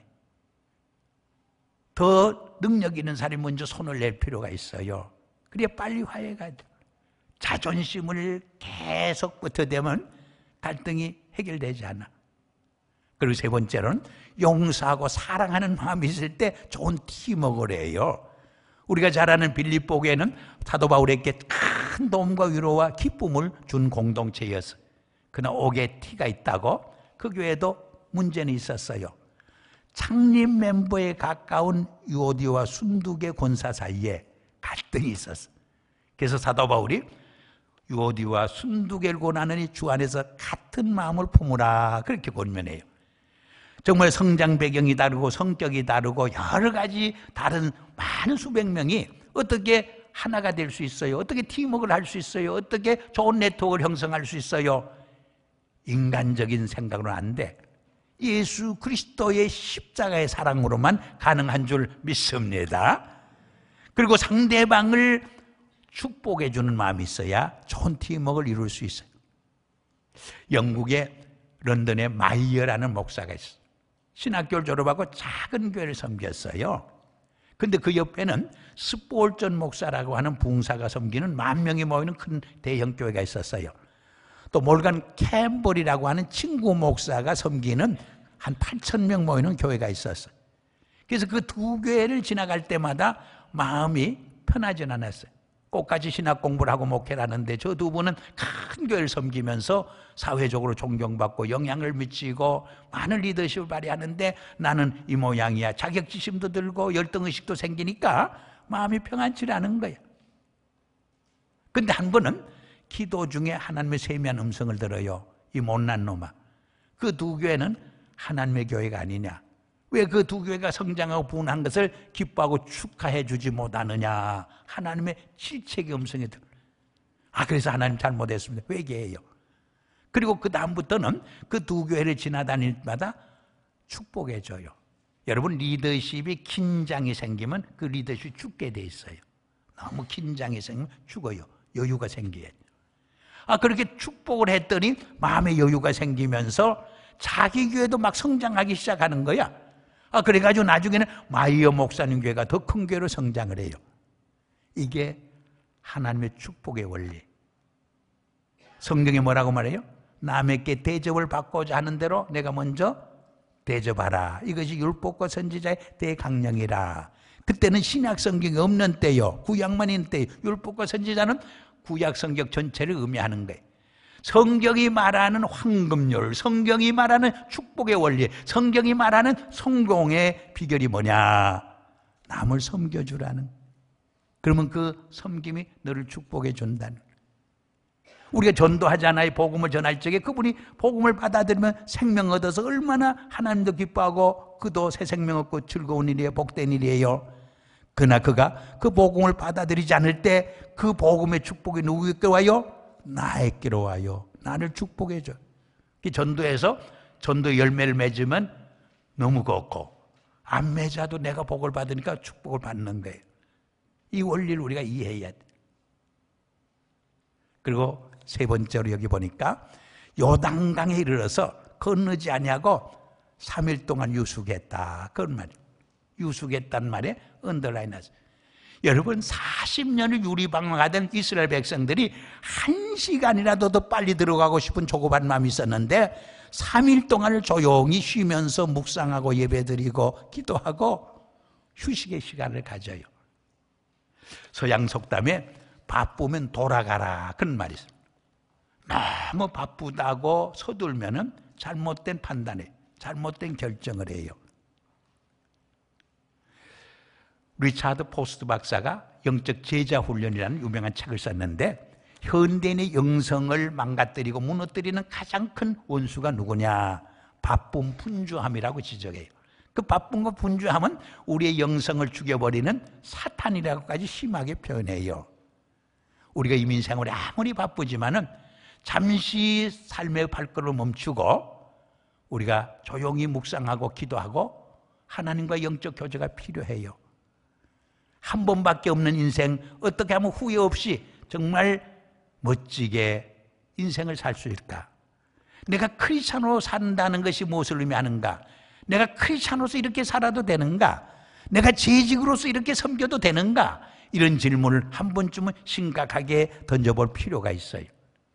더 능력 있는 사람이 먼저 손을 낼 필요가 있어요. 그래야 빨리 화해가 돼. 자존심을 계속 버텨대면 갈등이 해결되지 않아. 그리고 세 번째로는 용서하고 사랑하는 마음이 있을 때 좋은 팀워크를 해요. 우리가 잘 아는 빌립보 교회는 사도 바울에게 큰 도움과 위로와 기쁨을 준 공동체였어요. 그러나 옥에 티가 있다고 그 교회도 문제는 있었어요. 창립 멤버에 가까운 유오디와 순두계 권사 사이에 갈등이 있었어요. 그래서 사도 바울이 유오디와 순두계를 권하느니 주 안에서 같은 마음을 품으라 그렇게 권면해요. 정말 성장 배경이 다르고 성격이 다르고 여러 가지 다른 많은 수백 명이 어떻게 하나가 될 수 있어요? 어떻게 팀워크를 할 수 있어요? 어떻게 좋은 네트워크를 형성할 수 있어요? 인간적인 생각으로는 안 돼. 예수 그리스도의 십자가의 사랑으로만 가능한 줄 믿습니다. 그리고 상대방을 축복해 주는 마음이 있어야 좋은 팀워크를 이룰 수 있어요. 영국의 런던에 마이어라는 목사가 있어요. 신학교를 졸업하고 작은 교회를 섬겼어요. 근데 그 옆에는 스폴전 목사라고 하는 붕사가 섬기는 만 명이 모이는 큰 대형 교회가 있었어요. 또 몰간 캠벌이라고 하는 친구 목사가 섬기는 한 팔천 명 모이는 교회가 있었어요. 그래서 그 두 교회를 지나갈 때마다 마음이 편하진 않았어요. 꼭같이 신학 공부를 하고 목회를 하는데 저 두 분은 큰 교회를 섬기면서 사회적으로 존경받고 영향을 미치고 많은 리더십을 발휘하는데 나는 이 모양이야. 자격지심도 들고 열등의식도 생기니까 마음이 평안치 않은 거야. 근데 한 번은 기도 중에 하나님의 세미한 음성을 들어요. 이 못난 놈아. 그 두 교회는 하나님의 교회가 아니냐. 왜 그 두 교회가 성장하고 부흥한 것을 기뻐하고 축하해 주지 못하느냐. 하나님의 질책의 음성이 들어요. 아, 그래서 하나님 잘못했습니다. 회개해요. 그리고 그 다음부터는 그 두 교회를 지나다닐 때마다 축복해 줘요. 여러분 리더십이 긴장이 생기면 그 리더십이 죽게 돼 있어요. 너무 긴장이 생기면 죽어요. 여유가 생겨야 돼요. 아, 그렇게 축복을 했더니 마음의 여유가 생기면서 자기 교회도 막 성장하기 시작하는 거야. 아, 그래가지고 나중에는 마이어 목사님 교회가 더 큰 교회로 성장을 해요. 이게 하나님의 축복의 원리. 성경에 뭐라고 말해요? 남에게 대접을 받고자 하는 대로 내가 먼저 대접하라. 이것이 율법과 선지자의 대강령이라. 그때는 신약 성경이 없는 때요. 구약만 있는 때요. 율법과 선지자는 구약 성경 전체를 의미하는 거예요. 성경이 말하는 황금률, 성경이 말하는 축복의 원리, 성경이 말하는 성공의 비결이 뭐냐? 남을 섬겨주라는. 그러면 그 섬김이 너를 축복해 준다는. 우리가 전도하잖아요. 복음을 전할 적에 그분이 복음을 받아들이면 생명 얻어서 얼마나 하나님도 기뻐하고 그도 새 생명 얻고 즐거운 일이에요. 복된 일이에요. 그러나 그가 그 복음을 받아들이지 않을 때 그 복음의 축복이 누구에게 와요? 나에게로 와요. 나를 축복해 줘. 전도에서 전도 열매를 맺으면 너무 걷고 안 맺어도 내가 복을 받으니까 축복을 받는 거예요. 이 원리를 우리가 이해해야 돼. 그리고 세 번째로 여기 보니까 요단강에 이르러서 건너지 아니하고 삼 일 동안 유숙했다. 그런 말이에요. 유숙했다는 말에 언더라인 하세요. 여러분, 사십 년을 유리방황하던 이스라엘 백성들이 한 시간이라도 더 빨리 들어가고 싶은 조급한 마음이 있었는데 삼 일 동안을 조용히 쉬면서 묵상하고 예배드리고 기도하고 휴식의 시간을 가져요. 서양 속담에 바쁘면 돌아가라 그런 말이 있어요. 너무 바쁘다고 서둘면은 잘못된 판단에 잘못된 결정을 해요. 리차드 포스트 박사가 영적 제자 훈련이라는 유명한 책을 썼는데 현대인의 영성을 망가뜨리고 무너뜨리는 가장 큰 원수가 누구냐? 바쁨, 분주함이라고 지적해요. 그 바쁨과 분주함은 우리의 영성을 죽여버리는 사탄이라고까지 심하게 표현해요. 우리가 이민생활에 아무리 바쁘지만은 잠시 삶의 발걸음을 멈추고 우리가 조용히 묵상하고 기도하고 하나님과 영적 교제가 필요해요. 한 번밖에 없는 인생, 어떻게 하면 후회 없이 정말 멋지게 인생을 살 수 있을까? 내가 크리스찬으로 산다는 것이 무엇을 의미하는가? 내가 크리스찬으로서 이렇게 살아도 되는가? 내가 재직으로서 이렇게 섬겨도 되는가? 이런 질문을 한 번쯤은 심각하게 던져볼 필요가 있어요.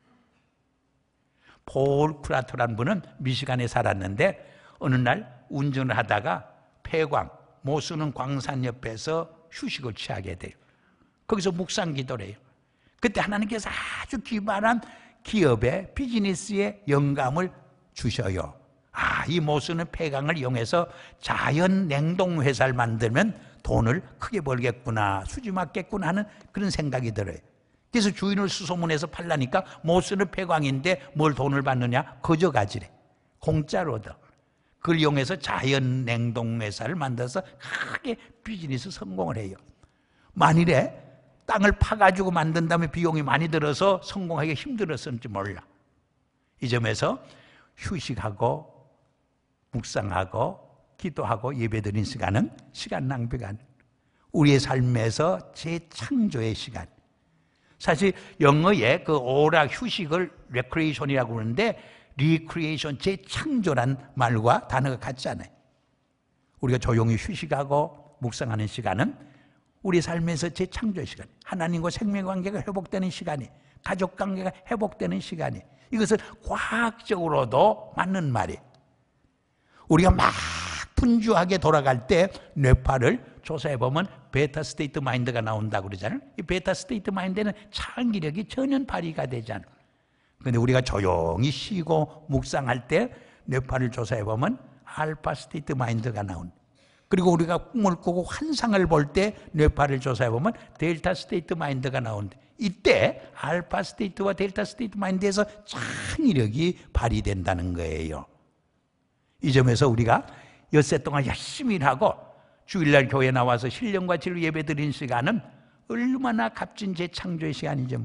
폴 크라토라는 분은 미시간에 살았는데 어느 날 운전을 하다가 폐광, 못 쓰는 광산 옆에서 휴식을 취하게 돼요. 거기서 묵상 기도를 해요. 그때 하나님께서 아주 기발한 기업의 비즈니스의 영감을 주셔요. 아, 이 못 쓰는 폐광을 이용해서 자연 냉동 회사를 만들면 돈을 크게 벌겠구나, 수지 맞겠구나 하는 그런 생각이 들어요. 그래서 주인을 수소문해서 팔라니까 못 쓰는 폐광인데 뭘 돈을 받느냐? 거저 가지래. 공짜로 얻어. 그걸 이용해서 자연 냉동 회사를 만들어서 크게 비즈니스 성공을 해요. 만일에 땅을 파가지고 만든 다음에 비용이 많이 들어서 성공하기 힘들었을지 몰라. 이 점에서 휴식하고 묵상하고 기도하고 예배드린 시간은 시간 낭비가 아니에요. 우리의 삶에서 재창조의 시간. 사실 영어에 그 오락 휴식을 레크레이션이라고 그러는데 리크리에이션, 재창조란 말과 단어가 같지 않아요. 우리가 조용히 휴식하고 묵상하는 시간은 우리 삶에서 재창조의 시간, 하나님과 생명관계가 회복되는 시간이, 가족관계가 회복되는 시간이, 이것은 과학적으로도 맞는 말이에요. 우리가 막 분주하게 돌아갈 때 뇌파를 조사해보면 베타 스테이트 마인드가 나온다고 그러잖아요. 이 베타 스테이트 마인드는 창의력이 전혀 발휘가 되지 않아요. 그런데 우리가 조용히 쉬고 묵상할 때 뇌파를 조사해보면 알파 스테이트 마인드가 나온다. 그리고 우리가 꿈을 꾸고 환상을 볼 때 뇌파를 조사해보면 델타 스테이트 마인드가 나온다. 이때 알파 스테이트와 델타 스테이트 마인드에서 창의력이 발휘된다는 거예요. 이 점에서 우리가 엿새 동안 열심히 일하고 주일날 교회에 나와서 신령과 진리 예배 드린 시간은 얼마나 값진 재창조의 시간인지 몰라.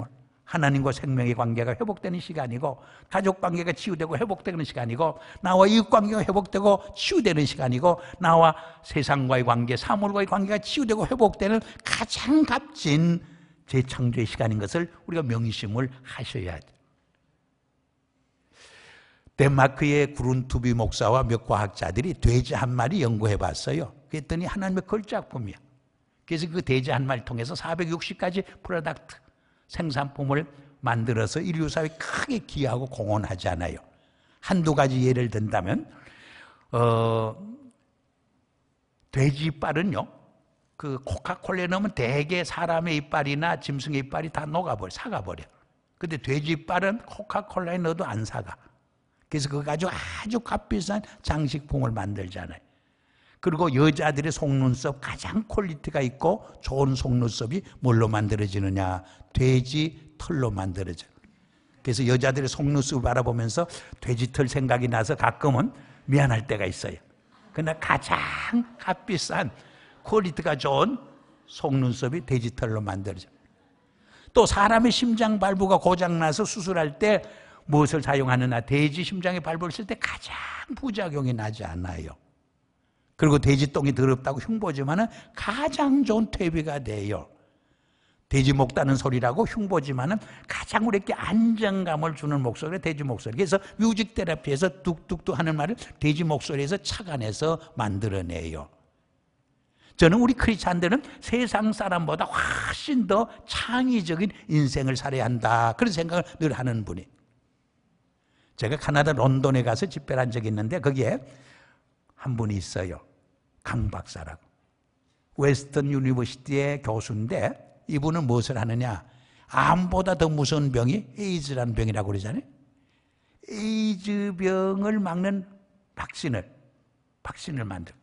하나님과 생명의 관계가 회복되는 시간이고, 가족 관계가 치유되고 회복되는 시간이고, 나와 이웃 관계가 회복되고 치유되는 시간이고, 나와 세상과의 관계, 사물과의 관계가 치유되고 회복되는 가장 값진 재창조의 시간인 것을 우리가 명심을 하셔야죠. 덴마크의 구룬투비 목사와 몇 과학자들이 돼지 한 마리 연구해 봤어요. 그랬더니 하나님의 걸작품이야. 그래서 그 돼지 한 마리를 통해서 사백육십 가지 프로덕트, 생산품을 만들어서 인류사회에 크게 기여하고 공헌하잖아요. 한두 가지 예를 든다면 어, 돼지 이빨은요, 그 코카콜라에 넣으면 대개 사람의 이빨이나 짐승의 이빨이 다 녹아버려, 사가버려. 근데 돼지 이빨은 코카콜라에 넣어도 안 사가. 그래서 그거 가지고 아주 값비싼 장식품을 만들잖아요. 그리고 여자들의 속눈썹, 가장 퀄리티가 있고 좋은 속눈썹이 뭘로 만들어지느냐? 돼지 털로 만들어져요. 그래서 여자들의 속눈썹을 바라보면서 돼지 털 생각이 나서 가끔은 미안할 때가 있어요. 그러나 가장 값비싼 퀄리티가 좋은 속눈썹이 돼지 털로 만들어져요. 또 사람의 심장 발부가 고장나서 수술할 때 무엇을 사용하느냐? 돼지 심장에 발부를 쓸 때 가장 부작용이 나지 않아요. 그리고 돼지 똥이 더럽다고 흉보지만은 가장 좋은 퇴비가 돼요. 돼지 목다는 소리라고 흉보지만은 가장 우리에게 안정감을 주는 목소리가 돼지 목소리. 그래서 뮤직 테라피에서 뚝뚝뚝 하는 말을 돼지 목소리에서 착안해서 만들어내요. 저는 우리 크리스찬들은 세상 사람보다 훨씬 더 창의적인 인생을 살아야 한다, 그런 생각을 늘 하는 분이. 제가 카나다 런던에 가서 집회를 한 적이 있는데 거기에 한 분이 있어요. 강 박사라고. 웨스턴 유니버시티의 교수인데 이분은 무엇을 하느냐? 암보다 더 무서운 병이 에이즈라는 병이라고 그러잖아요. 에이즈 병을 막는 박신을, 박신을 만들고,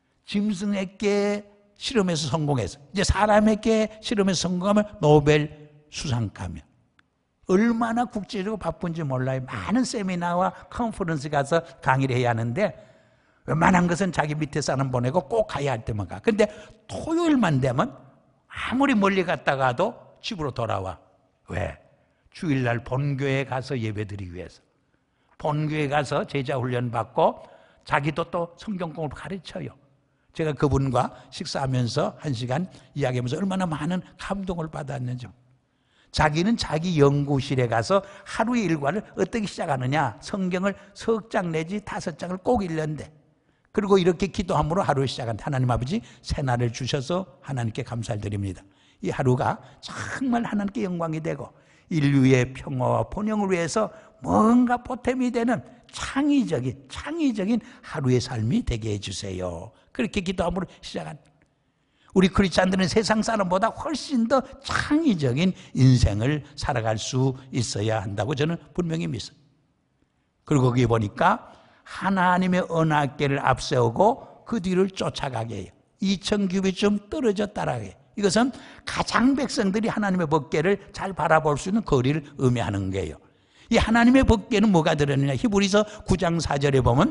짐승에게 실험에서 성공해서 이제 사람에게 실험에서 성공하면 노벨 수상감이야. 얼마나 국제적으로 바쁜지 몰라요. 많은 세미나와 컨퍼런스 가서 강의를 해야 하는데 웬만한 것은 자기 밑에 사람 보내고 꼭 가야 할 때만 가. 근데 토요일만 되면 아무리 멀리 갔다가도 집으로 돌아와. 왜? 주일날 본교에 가서 예배드리기 위해서. 본교에 가서 제자 훈련 받고 자기도 또 성경 공부를 가르쳐요. 제가 그분과 식사하면서 한 시간 이야기하면서 얼마나 많은 감동을 받았는지. 자기는 자기 연구실에 가서 하루의 일과를 어떻게 시작하느냐? 성경을 석 장 내지 다섯 장을 꼭 읽는데, 그리고 이렇게 기도함으로 하루를 시작한다. 하나님 아버지, 새날을 주셔서 하나님께 감사를 드립니다. 이 하루가 정말 하나님께 영광이 되고 인류의 평화와 번영을 위해서 뭔가 보탬이 되는 창의적인 창의적인 하루의 삶이 되게 해주세요. 그렇게 기도함으로 시작한다. 우리 크리스찬들은 세상 사람보다 훨씬 더 창의적인 인생을 살아갈 수 있어야 한다고 저는 분명히 믿습니다. 그리고 거기 보니까 하나님의 언약궤를 앞세우고 그 뒤를 쫓아가게 해요. 이천 규빗쯤 떨어져 따라가게 해요. 이것은 가장 백성들이 하나님의 법궤를 잘 바라볼 수 있는 거리를 의미하는 거예요. 이 하나님의 법궤는 뭐가 들었느냐? 히브리서 구 장 사 절에 보면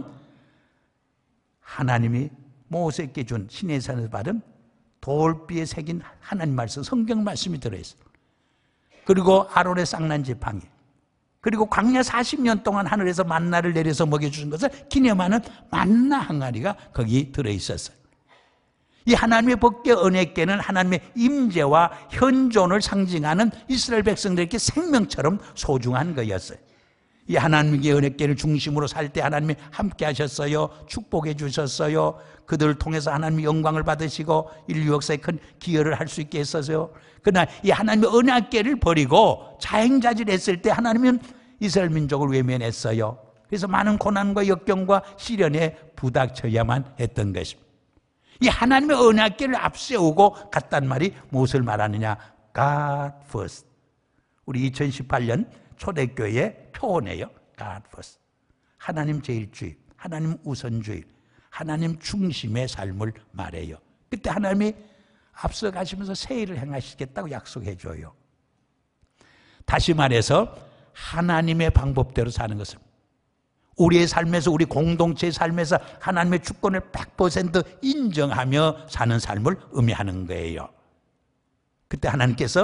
하나님이 모세에게 준 시내산에서 받은 돌비에 새긴 하나님 말씀, 성경 말씀이 들어있어요. 그리고 아론의 쌍난 지팡이, 그리고 광야 사십 년 동안 하늘에서 만나를 내려서 먹여주신 것을 기념하는 만나 항아리가 거기 들어있었어요. 이 하나님의 법궤 언약궤는 하나님의 임재와 현존을 상징하는 이스라엘 백성들에게 생명처럼 소중한 거였어요. 이 하나님의 언약궤를 중심으로 살 때 하나님이 함께 하셨어요. 축복해 주셨어요. 그들을 통해서 하나님의 영광을 받으시고 인류 역사에 큰 기여를 할 수 있게 했어요. 그러나 이 하나님의 언약궤를 버리고 자행자질했을 때 하나님은 이스라엘 민족을 외면했어요. 그래서 많은 고난과 역경과 시련에 부닥쳐야만 했던 것입니다. 이 하나님의 언약궤를 앞세우고 갔단 말이 무엇을 말하느냐? God first. 우리 이천십팔 년 초대교회의 표어네요. God first. 하나님 제일주의, 하나님 우선주의, 하나님 중심의 삶을 말해요. 그때 하나님이 앞서 가시면서 새 일을 행하시겠다고 약속해 줘요. 다시 말해서 하나님의 방법대로 사는 것을, 우리의 삶에서, 우리 공동체의 삶에서 하나님의 주권을 백 퍼센트 인정하며 사는 삶을 의미하는 거예요. 그때 하나님께서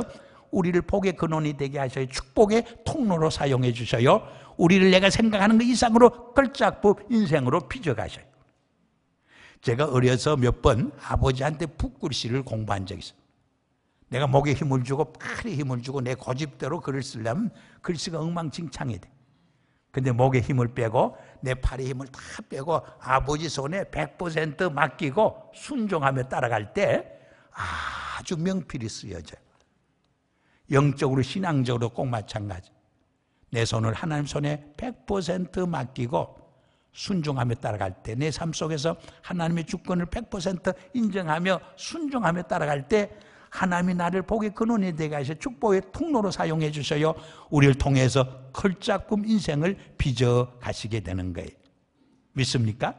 우리를 복의 근원이 되게 하셔요. 축복의 통로로 사용해 주셔요. 우리를 내가 생각하는 것 이상으로 걸작품 인생으로 빚어가셔요. 제가 어려서 몇 번 아버지한테 붓글씨를 공부한 적이 있어요. 내가 목에 힘을 주고 팔에 힘을 주고 내 고집대로 글을 쓰려면 글씨가 엉망진창이 돼. 근데 목에 힘을 빼고 내 팔에 힘을 다 빼고 아버지 손에 백 퍼센트 맡기고 순종하며 따라갈 때 아주 명필이 쓰여져요. 영적으로 신앙적으로 꼭 마찬가지. 내 손을 하나님 손에 백 퍼센트 맡기고 순종하며 따라갈 때, 내 삶 속에서 하나님의 주권을 백 퍼센트 인정하며 순종하며 따라갈 때 하나님이 나를 복의 근원이 되게 하셔 축복의 통로로 사용해 주셔요. 우리를 통해서 걸작품 인생을 빚어 가시게 되는 거예요. 믿습니까?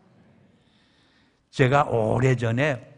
제가 오래전에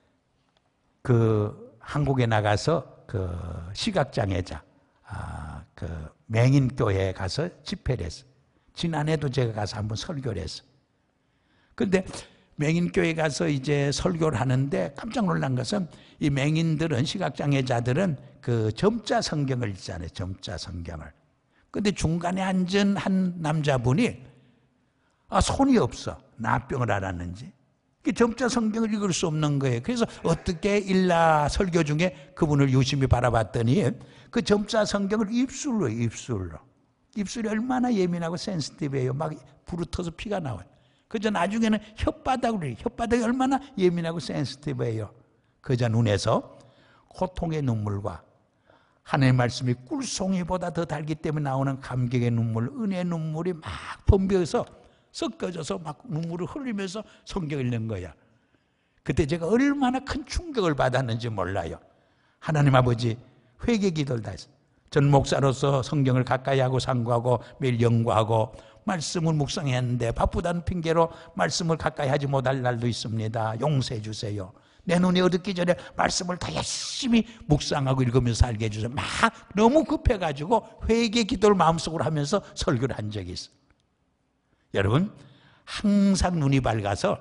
그 한국에 나가서 그 시각장애자 아, 그 맹인교회에 가서 집회를 했어요. 지난해도 제가 가서 한번 설교를 했어요. 근데 맹인교회 가서 이제 설교를 하는데 깜짝 놀란 것은 이 맹인들은, 시각장애자들은 그 점자 성경을 읽잖아요. 점자 성경을. 근데 중간에 앉은 한 남자분이 아, 손이 없어. 나병을 앓았는지. 점자 성경을 읽을 수 없는 거예요. 그래서 어떻게 읽나 설교 중에 그분을 유심히 바라봤더니 그 점자 성경을 입술로, 입술로. 입술이 얼마나 예민하고 센시티브해요. 막 부르터서 피가 나와요. 그저 나중에는 혓바닥으로, 혓바닥이 얼마나 예민하고 센시티브해요. 그저 눈에서 고통의 눈물과 하나님의 말씀이 꿀송이보다 더 달기 때문에 나오는 감격의 눈물, 은혜의 눈물이 막 번벼서 섞어져서 막 눈물을 흘리면서 성경 읽는 거야. 그때 제가 얼마나 큰 충격을 받았는지 몰라요. 하나님 아버지 회개 기도를 다 했어요. 전 목사로서 성경을 가까이 하고 상고하고 매일 연구하고 말씀을 묵상했는데 바쁘다는 핑계로 말씀을 가까이 하지 못할 날도 있습니다. 용서해 주세요. 내 눈이 어둡기 전에 말씀을 다 열심히 묵상하고 읽으면서 살게 해주세요. 막 너무 급해가지고 회개 기도를 마음속으로 하면서 설교를 한 적이 있어요. 여러분, 항상 눈이 밝아서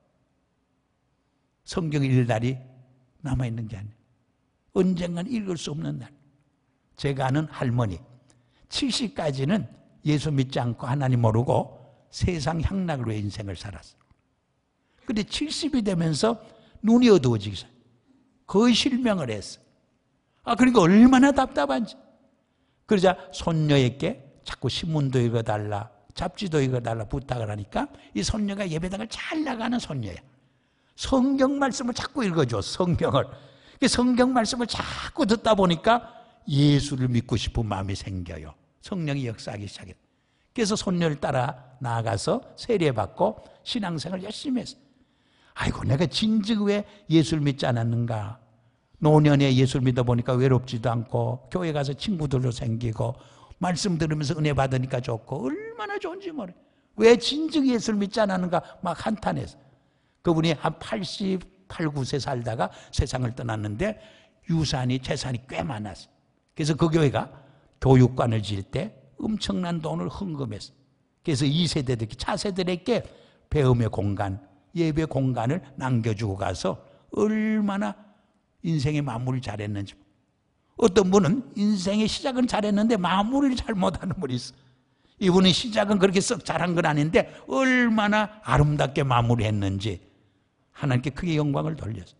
성경 읽을 날이 남아있는 게 아니에요. 언젠간 읽을 수 없는 날. 제가 아는 할머니 칠십까지는 예수 믿지 않고 하나님 모르고 세상 향락으로 인생을 살았어요. 그런데 칠십이 되면서 눈이 어두워지기 시작해요. 거의 실명을 했어요. 아, 그러니까 얼마나 답답한지. 그러자 손녀에게 자꾸 신문도 읽어달라, 잡지도 읽어달라 부탁을 하니까 이 손녀가 예배당을 잘 나가는 손녀야. 성경 말씀을 자꾸 읽어줘. 성경을. 성경 말씀을 자꾸 듣다 보니까 예수를 믿고 싶은 마음이 생겨요. 성령이 역사하기 시작해요. 그래서 손녀를 따라 나아가서 세례받고 신앙생활을 열심히 했어요. 아이고, 내가 진즉 왜 예수를 믿지 않았는가. 노년에 예수를 믿어보니까 외롭지도 않고 교회 가서 친구들도 생기고 말씀 들으면서 은혜 받으니까 좋고 얼마나 좋은지 모르. 왜 진즉 예수를 믿지 않았는가 막 한탄했어. 그분이 한 팔십팔, 구 세 살다가 세상을 떠났는데 유산이 재산이 꽤 많았어. 그래서 그 교회가 교육관을 지을 때 엄청난 돈을 헌금했어. 그래서 이 세대들, 차세들에게 배움의 공간, 예배 공간을 남겨주고 가서 얼마나 인생의 마무리를 잘했는지. 어떤 분은 인생의 시작은 잘했는데 마무리를 잘못하는 분이 있어. 이분은 시작은 그렇게 썩 잘한 건 아닌데 얼마나 아름답게 마무리했는지 하나님께 크게 영광을 돌렸어.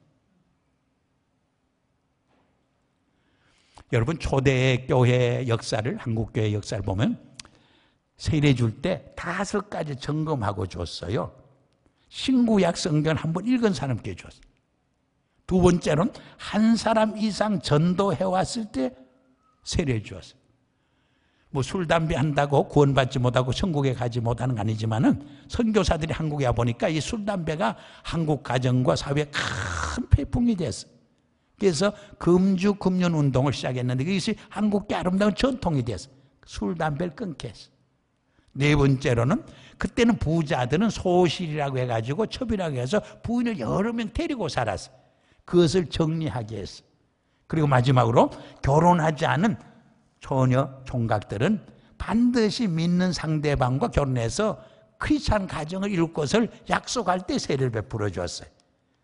여러분, 초대 교회 역사를, 한국 교회 역사를 보면 세례 줄 때 다섯 가지 점검하고 줬어요. 신구약 성경을 한번 읽은 사람께 줬어요. 두 번째로는 한 사람 이상 전도해왔을 때 세례 주었어요. 뭐 술, 담배 한다고 구원받지 못하고 천국에 가지 못하는 건 아니지만은 선교사들이 한국에 와보니까 이 술, 담배가 한국 가정과 사회에 큰 태풍이 됐어요. 그래서 금주 금연 운동을 시작했는데 이것이 한국의 아름다운 전통이 됐어요. 술, 담배를 끊게 했어요. 네 번째로는 그때는 부자들은 소실이라고 해가지고 첩이라고 해서 부인을 여러 명 데리고 살았어요. 그것을 정리하게 했어요. 그리고 마지막으로 결혼하지 않은 처녀 총각들은 반드시 믿는 상대방과 결혼해서 크리스찬 가정을 이룰 것을 약속할 때 세례를 베풀어 주었어요.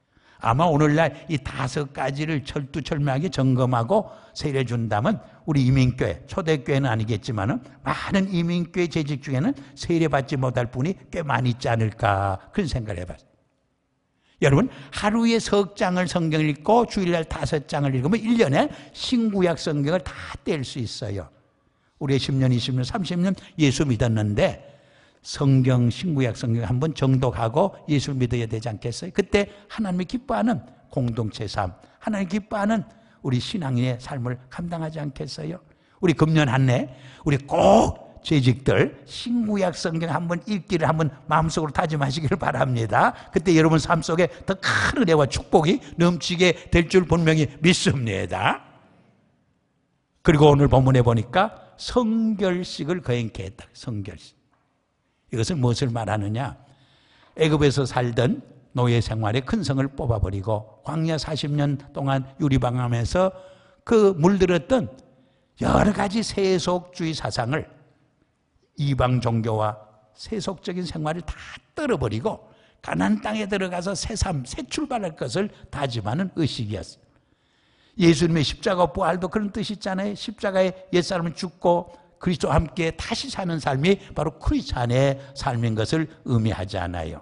아마 오늘날 이 다섯 가지를 철두철미하게 점검하고 세례준다면 우리 이민교회, 초대교회는 아니겠지만 많은 이민교회 재직 중에는 세례받지 못할 분이 꽤 많이 있지 않을까 그런 생각을 해봤어요. 여러분, 하루에 석 장을 성경을 읽고 주일날 다섯 장을 읽으면 일 년에 신구약 성경을 다 뗄 수 있어요. 우리 십 년, 이십 년, 삼십 년 예수 믿었는데 성경, 신구약 성경 한번 정독하고 예수를 믿어야 되지 않겠어요? 그때 하나님이 기뻐하는 공동체 삶, 하나님 기뻐하는 우리 신앙인의 삶을 감당하지 않겠어요? 우리 금년 한 해 우리 꼭 재직들 신구약 성경 한번 읽기를 한번 마음속으로 다짐하시기를 바랍니다. 그때 여러분 삶 속에 더 큰 은혜와 축복이 넘치게 될 줄 분명히 믿습니다. 그리고 오늘 본문에 보니까 성결식을 거행케 했다. 성결식. 이것은 무엇을 말하느냐? 애굽에서 살던 노예 생활의 큰 성을 뽑아버리고 광야 사십 년 동안 유리방황하면서 그 물들었던 여러 가지 세속주의 사상을 이방 종교와 세속적인 생활을 다 떨어버리고 가나안 땅에 들어가서 새삼, 새 출발할 것을 다짐하는 의식이었어요. 예수님의 십자가 부활도 그런 뜻이 있잖아요. 십자가에 옛사람은 죽고 그리스도와 함께 다시 사는 삶이 바로 크리스찬의 삶인 것을 의미하지 않아요.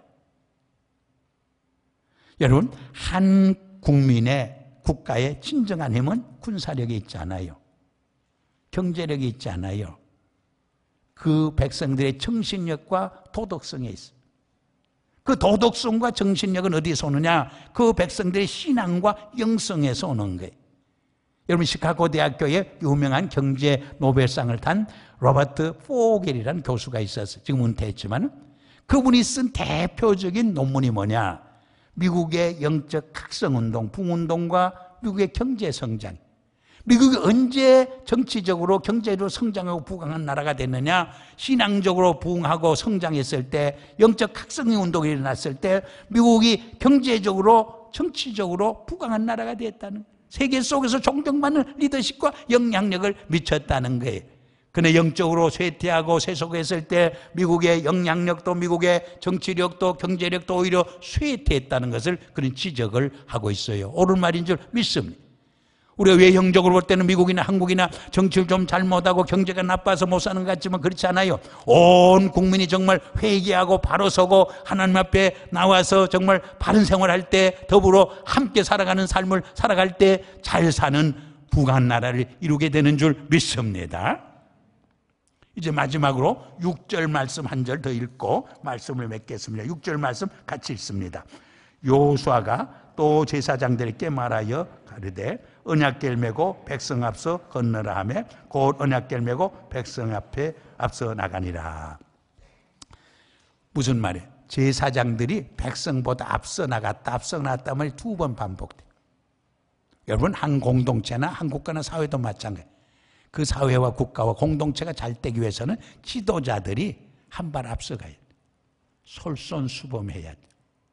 여러분, 한 국민의 국가의 진정한 힘은 군사력이 있지 않아요. 경제력이 있지 않아요. 그 백성들의 정신력과 도덕성에 있어요. 그 도덕성과 정신력은 어디서 오느냐? 그 백성들의 신앙과 영성에서 오는 거예요. 여러분, 시카고 대학교에 유명한 경제 노벨상을 탄 로버트 포겔이라는 교수가 있었어요. 지금 은퇴했지만 그분이 쓴 대표적인 논문이 뭐냐? 미국의 영적 각성운동, 부흥운동과 미국의 경제성장. 미국이 언제 정치적으로 경제로 성장하고 부강한 나라가 됐느냐? 신앙적으로 부흥하고 성장했을 때, 영적 각성의 운동이 일어났을 때 미국이 경제적으로 정치적으로 부강한 나라가 됐다는 거예요. 세계 속에서 존경받는 리더십과 영향력을 미쳤다는 거예요. 그러나 영적으로 쇠퇴하고 세속했을 때 미국의 영향력도 미국의 정치력도 경제력도 오히려 쇠퇴했다는 것을 그런 지적을 하고 있어요. 옳은 말인 줄 믿습니다. 우리가 외형적으로 볼 때는 미국이나 한국이나 정치를 좀 잘못하고 경제가 나빠서 못 사는 것 같지만 그렇지 않아요. 온 국민이 정말 회개하고 바로 서고 하나님 앞에 나와서 정말 바른 생활할 때 더불어 함께 살아가는 삶을 살아갈 때 잘 사는 부강한 나라를 이루게 되는 줄 믿습니다. 이제 마지막으로 육 절 말씀 한 절 더 읽고 말씀을 맺겠습니다. 육 절 말씀 같이 읽습니다. 여호수아가 또 제사장들에게 말하여 가르되 언약궤를 메고 백성 앞서 건너라 하며 곧 언약궤를 메고 백성 앞에 앞서 나가니라. 무슨 말이에요? 제사장들이 백성보다 앞서 나갔다 앞서 나갔다 말이 두 번 반복돼요. 여러분, 한 공동체나 한 국가나 사회도 마찬가지예요. 그 사회와 국가와 공동체가 잘 되기 위해서는 지도자들이 한 발 앞서가야 돼요. 솔선수범해야 돼요.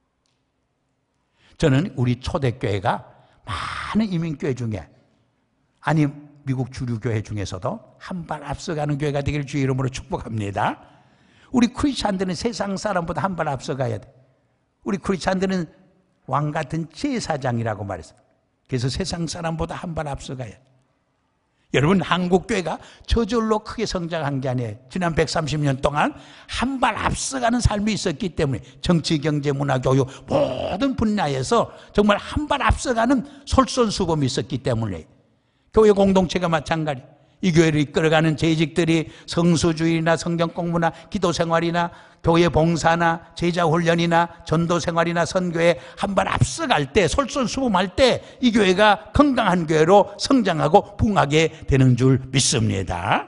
저는 우리 초대교회가 많은 이민교회 중에, 아니 미국 주류교회 중에서도 한 발 앞서가는 교회가 되기를 주의 이름으로 축복합니다. 우리 크리스찬들은 세상 사람보다 한 발 앞서가야 돼. 우리 크리스찬들은 왕 같은 제사장이라고 말했어요. 그래서 세상 사람보다 한 발 앞서가야 돼. 여러분, 한국교회가 저절로 크게 성장한 게 아니에요. 지난 백삼십 년 동안 한 발 앞서가는 삶이 있었기 때문에 정치, 경제, 문화, 교육 모든 분야에서 정말 한 발 앞서가는 솔선수범이 있었기 때문에 교회 공동체가 마찬가지. 이 교회를 이끌어가는 재직들이 성수주의나 성경 공부나 기도 생활이나 교회 봉사나 제자 훈련이나 전도 생활이나 선교에 한 발 앞서갈 때, 솔선수범할 때 이 교회가 건강한 교회로 성장하고 부흥하게 되는 줄 믿습니다.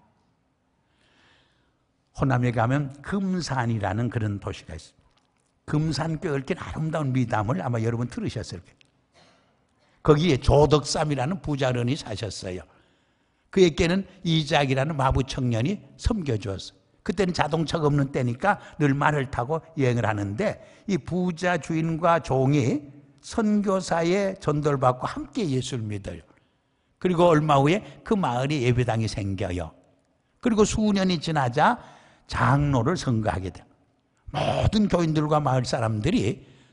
호남에 가면 금산이라는 그런 도시가 있습니다. 금산교회 얽힌 아름다운 미담을 아마 여러분 들으셨을 거예요. 거기에 조덕삼이라는 부자런이 사셨어요. 그에게는 이작이라는 마부 청년이 섬겨주었어요. 그때는 자동차가 없는 때니까 늘 말을 타고 여행을 하는데 이 부자 주인과 종이 선교사의 전도를 받고 함께 예수를 믿어요. 그리고 얼마 후에 그 마을에 예배당이 생겨요. 그리고 수년이 지나자 장로를 선거하게 돼요. 모든 교인들과 마을 사람들이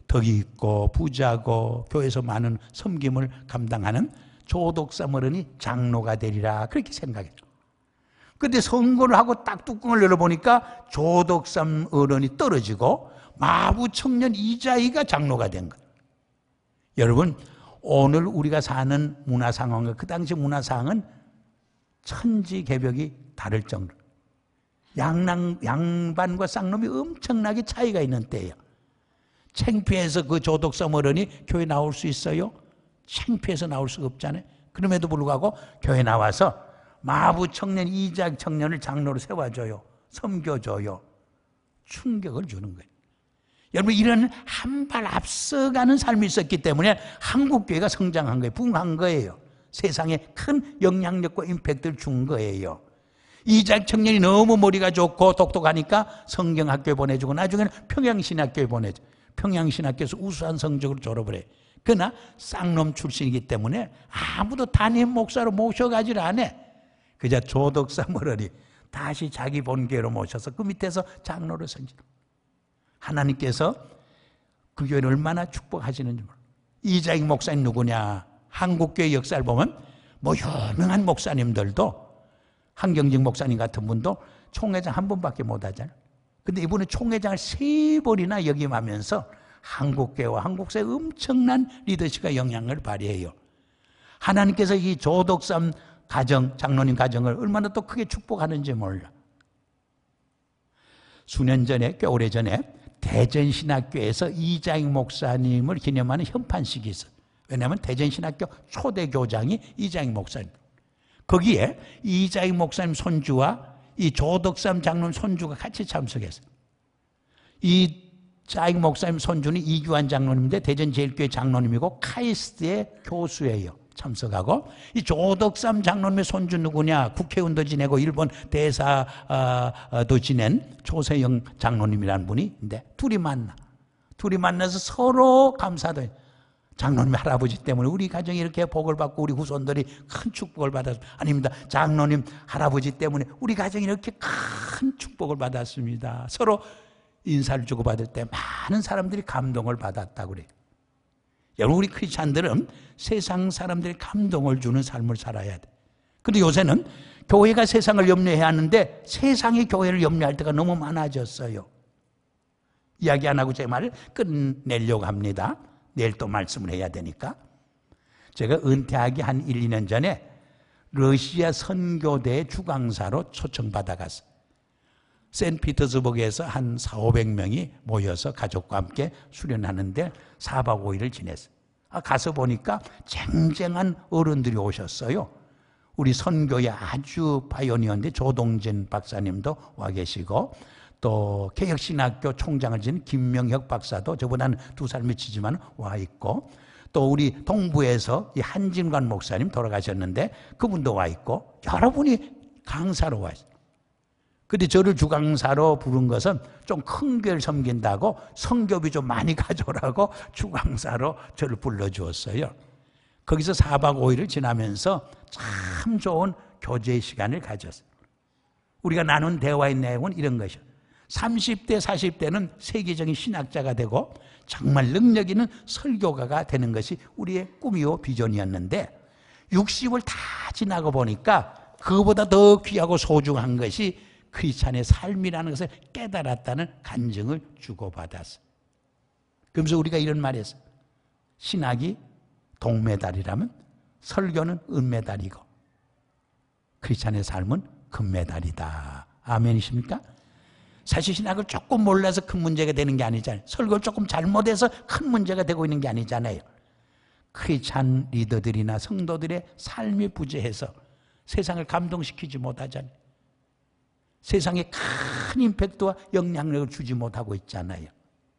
덕이 있고 부자고 교회에서 많은 섬김을 감당하는 조덕삼 어른이 장로가 되리라 그렇게 생각했죠. 그런데 선거를 하고 딱 뚜껑을 열어보니까 조덕삼 어른이 떨어지고 마부 청년 이자희가 장로가 된 거예요. 여러분, 오늘 우리가 사는 문화 상황과 그 당시 문화 상황은 천지개벽이 다를 정도로 양랑, 양반과 쌍놈이 엄청나게 차이가 있는 때예요. 창피해서 그 조덕삼 어른이 교회 나올 수 있어요? 창피해서 나올 수가 없잖아요. 그럼에도 불구하고 교회 나와서 마부 청년 이자 청년을 장로로 세워줘요. 섬겨줘요. 충격을 주는 거예요. 여러분, 이런 한 발 앞서가는 삶이 있었기 때문에 한국교회가 성장한 거예요. 부흥한 거예요. 세상에 큰 영향력과 임팩트를 준 거예요. 이자 청년이 너무 머리가 좋고 똑똑하니까 성경학교에 보내주고 나중에는 평양신학교에 보내줘. 평양신학교에서 우수한 성적으로 졸업을 해요. 그러나 쌍놈 출신이기 때문에 아무도 담임 목사로 모셔가지를 않아. 그저 조덕삼 어른이 다시 자기 본교회로 모셔서 그 밑에서 장로를 선지로. 하나님께서 그 교회를 얼마나 축복하시는지 몰라요. 이자익 목사님 누구냐? 한국교회 역사를 보면 뭐 유명한 목사님들도 한경직 목사님 같은 분도 총회장 한 번밖에 못 하잖아요. 근데 이분은 총회장을 세 번이나 역임하면서 한국교회와 한국사에 엄청난 리더십과 영향을 발휘해요. 하나님께서 이 조덕삼 가정, 장로님 가정을 얼마나 또 크게 축복하는지 몰라. 수년 전에, 꽤 오래 전에 대전신학교에서 이자익 목사님을 기념하는 현판식이 있어요. 왜냐하면 대전신학교 초대 교장이 이자익 목사님. 거기에 이자익 목사님 손주와 이 조덕삼 장로님 손주가 같이 참석했어요. 이 이자익 목사님 손주는 이규환 장로님인데 대전제일교회 장로님이고 카이스트의 교수예요. 참석하고 이 조덕삼 장로님의 손주 누구냐? 국회의원도 지내고 일본 대사도 지낸 조세영 장로님이라는 분이 있는데 둘이 만나. 둘이 만나서 서로 감사도 해요. 장로님 할아버지 때문에 우리 가정이 이렇게 복을 받고 우리 후손들이 큰 축복을 받았습니다. 아닙니다. 장로님 할아버지 때문에 우리 가정이 이렇게 큰 축복을 받았습니다. 서로 인사를 주고받을 때 많은 사람들이 감동을 받았다고 그래요. 여러분, 우리 크리스찬들은 세상 사람들이 감동을 주는 삶을 살아야 돼. 그런데 요새는 교회가 세상을 염려해야 하는데 세상이 교회를 염려할 때가 너무 많아졌어요. 이야기 안 하고 제 말을 끝내려고 합니다. 내일 또 말씀을 해야 되니까. 제가 은퇴하기 한 일, 이 년 전에 러시아 선교대 주강사로 초청받아 갔어요. 샌피터스버그에서 한 사오백 명이 모여서 가족과 함께 수련하는데 사박 오일을 지냈어요. 아, 가서 보니까 쟁쟁한 어른들이 오셨어요. 우리 선교의 아주 파이오니어인데 조동진 박사님도 와 계시고 또 개혁신학교 총장을 지낸 김명혁 박사도 저보다는 두 살 미치지만 와 있고 또 우리 동부에서 이 한진관 목사님 돌아가셨는데 그분도 와 있고 여러분이 강사로 와 있어요. 근데 저를 주강사로 부른 것은 좀 큰 교회를 섬긴다고 성교비 좀 많이 가져오라고 주강사로 저를 불러주었어요. 거기서 사박 오일을 지나면서 참 좋은 교제 시간을 가졌어요. 우리가 나눈 대화의 내용은 이런 것이요. 삼십 대, 사십 대는 세계적인 신학자가 되고 정말 능력 있는 설교가가 되는 것이 우리의 꿈이요 비전이었는데 육십을 다 지나고 보니까 그거보다 더 귀하고 소중한 것이 크리스찬의 삶이라는 것을 깨달았다는 간증을 주고받았어요. 그러면서 우리가 이런 말을 했어요. 신학이 동메달이라면 설교는 은메달이고 크리스찬의 삶은 금메달이다. 아멘이십니까? 사실 신학을 조금 몰라서 큰 문제가 되는 게 아니잖아요. 설교를 조금 잘못해서 큰 문제가 되고 있는 게 아니잖아요. 크리스찬 리더들이나 성도들의 삶이 부재해서 세상을 감동시키지 못하잖아요. 세상에 큰 임팩트와 영향력을 주지 못하고 있잖아요.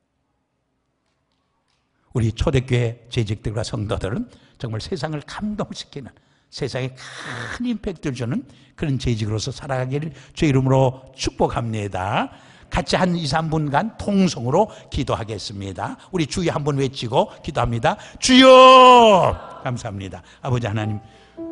우리 초대교회 재직들과 성도들은 정말 세상을 감동시키는 세상에 큰 임팩트를 주는 그런 재직으로서 살아가기를 주의 이름으로 축복합니다. 같이 한 이, 삼 분간 통성으로 기도하겠습니다. 우리 주여 한번 외치고 기도합니다. 주여! 감사합니다. 아버지 하나님,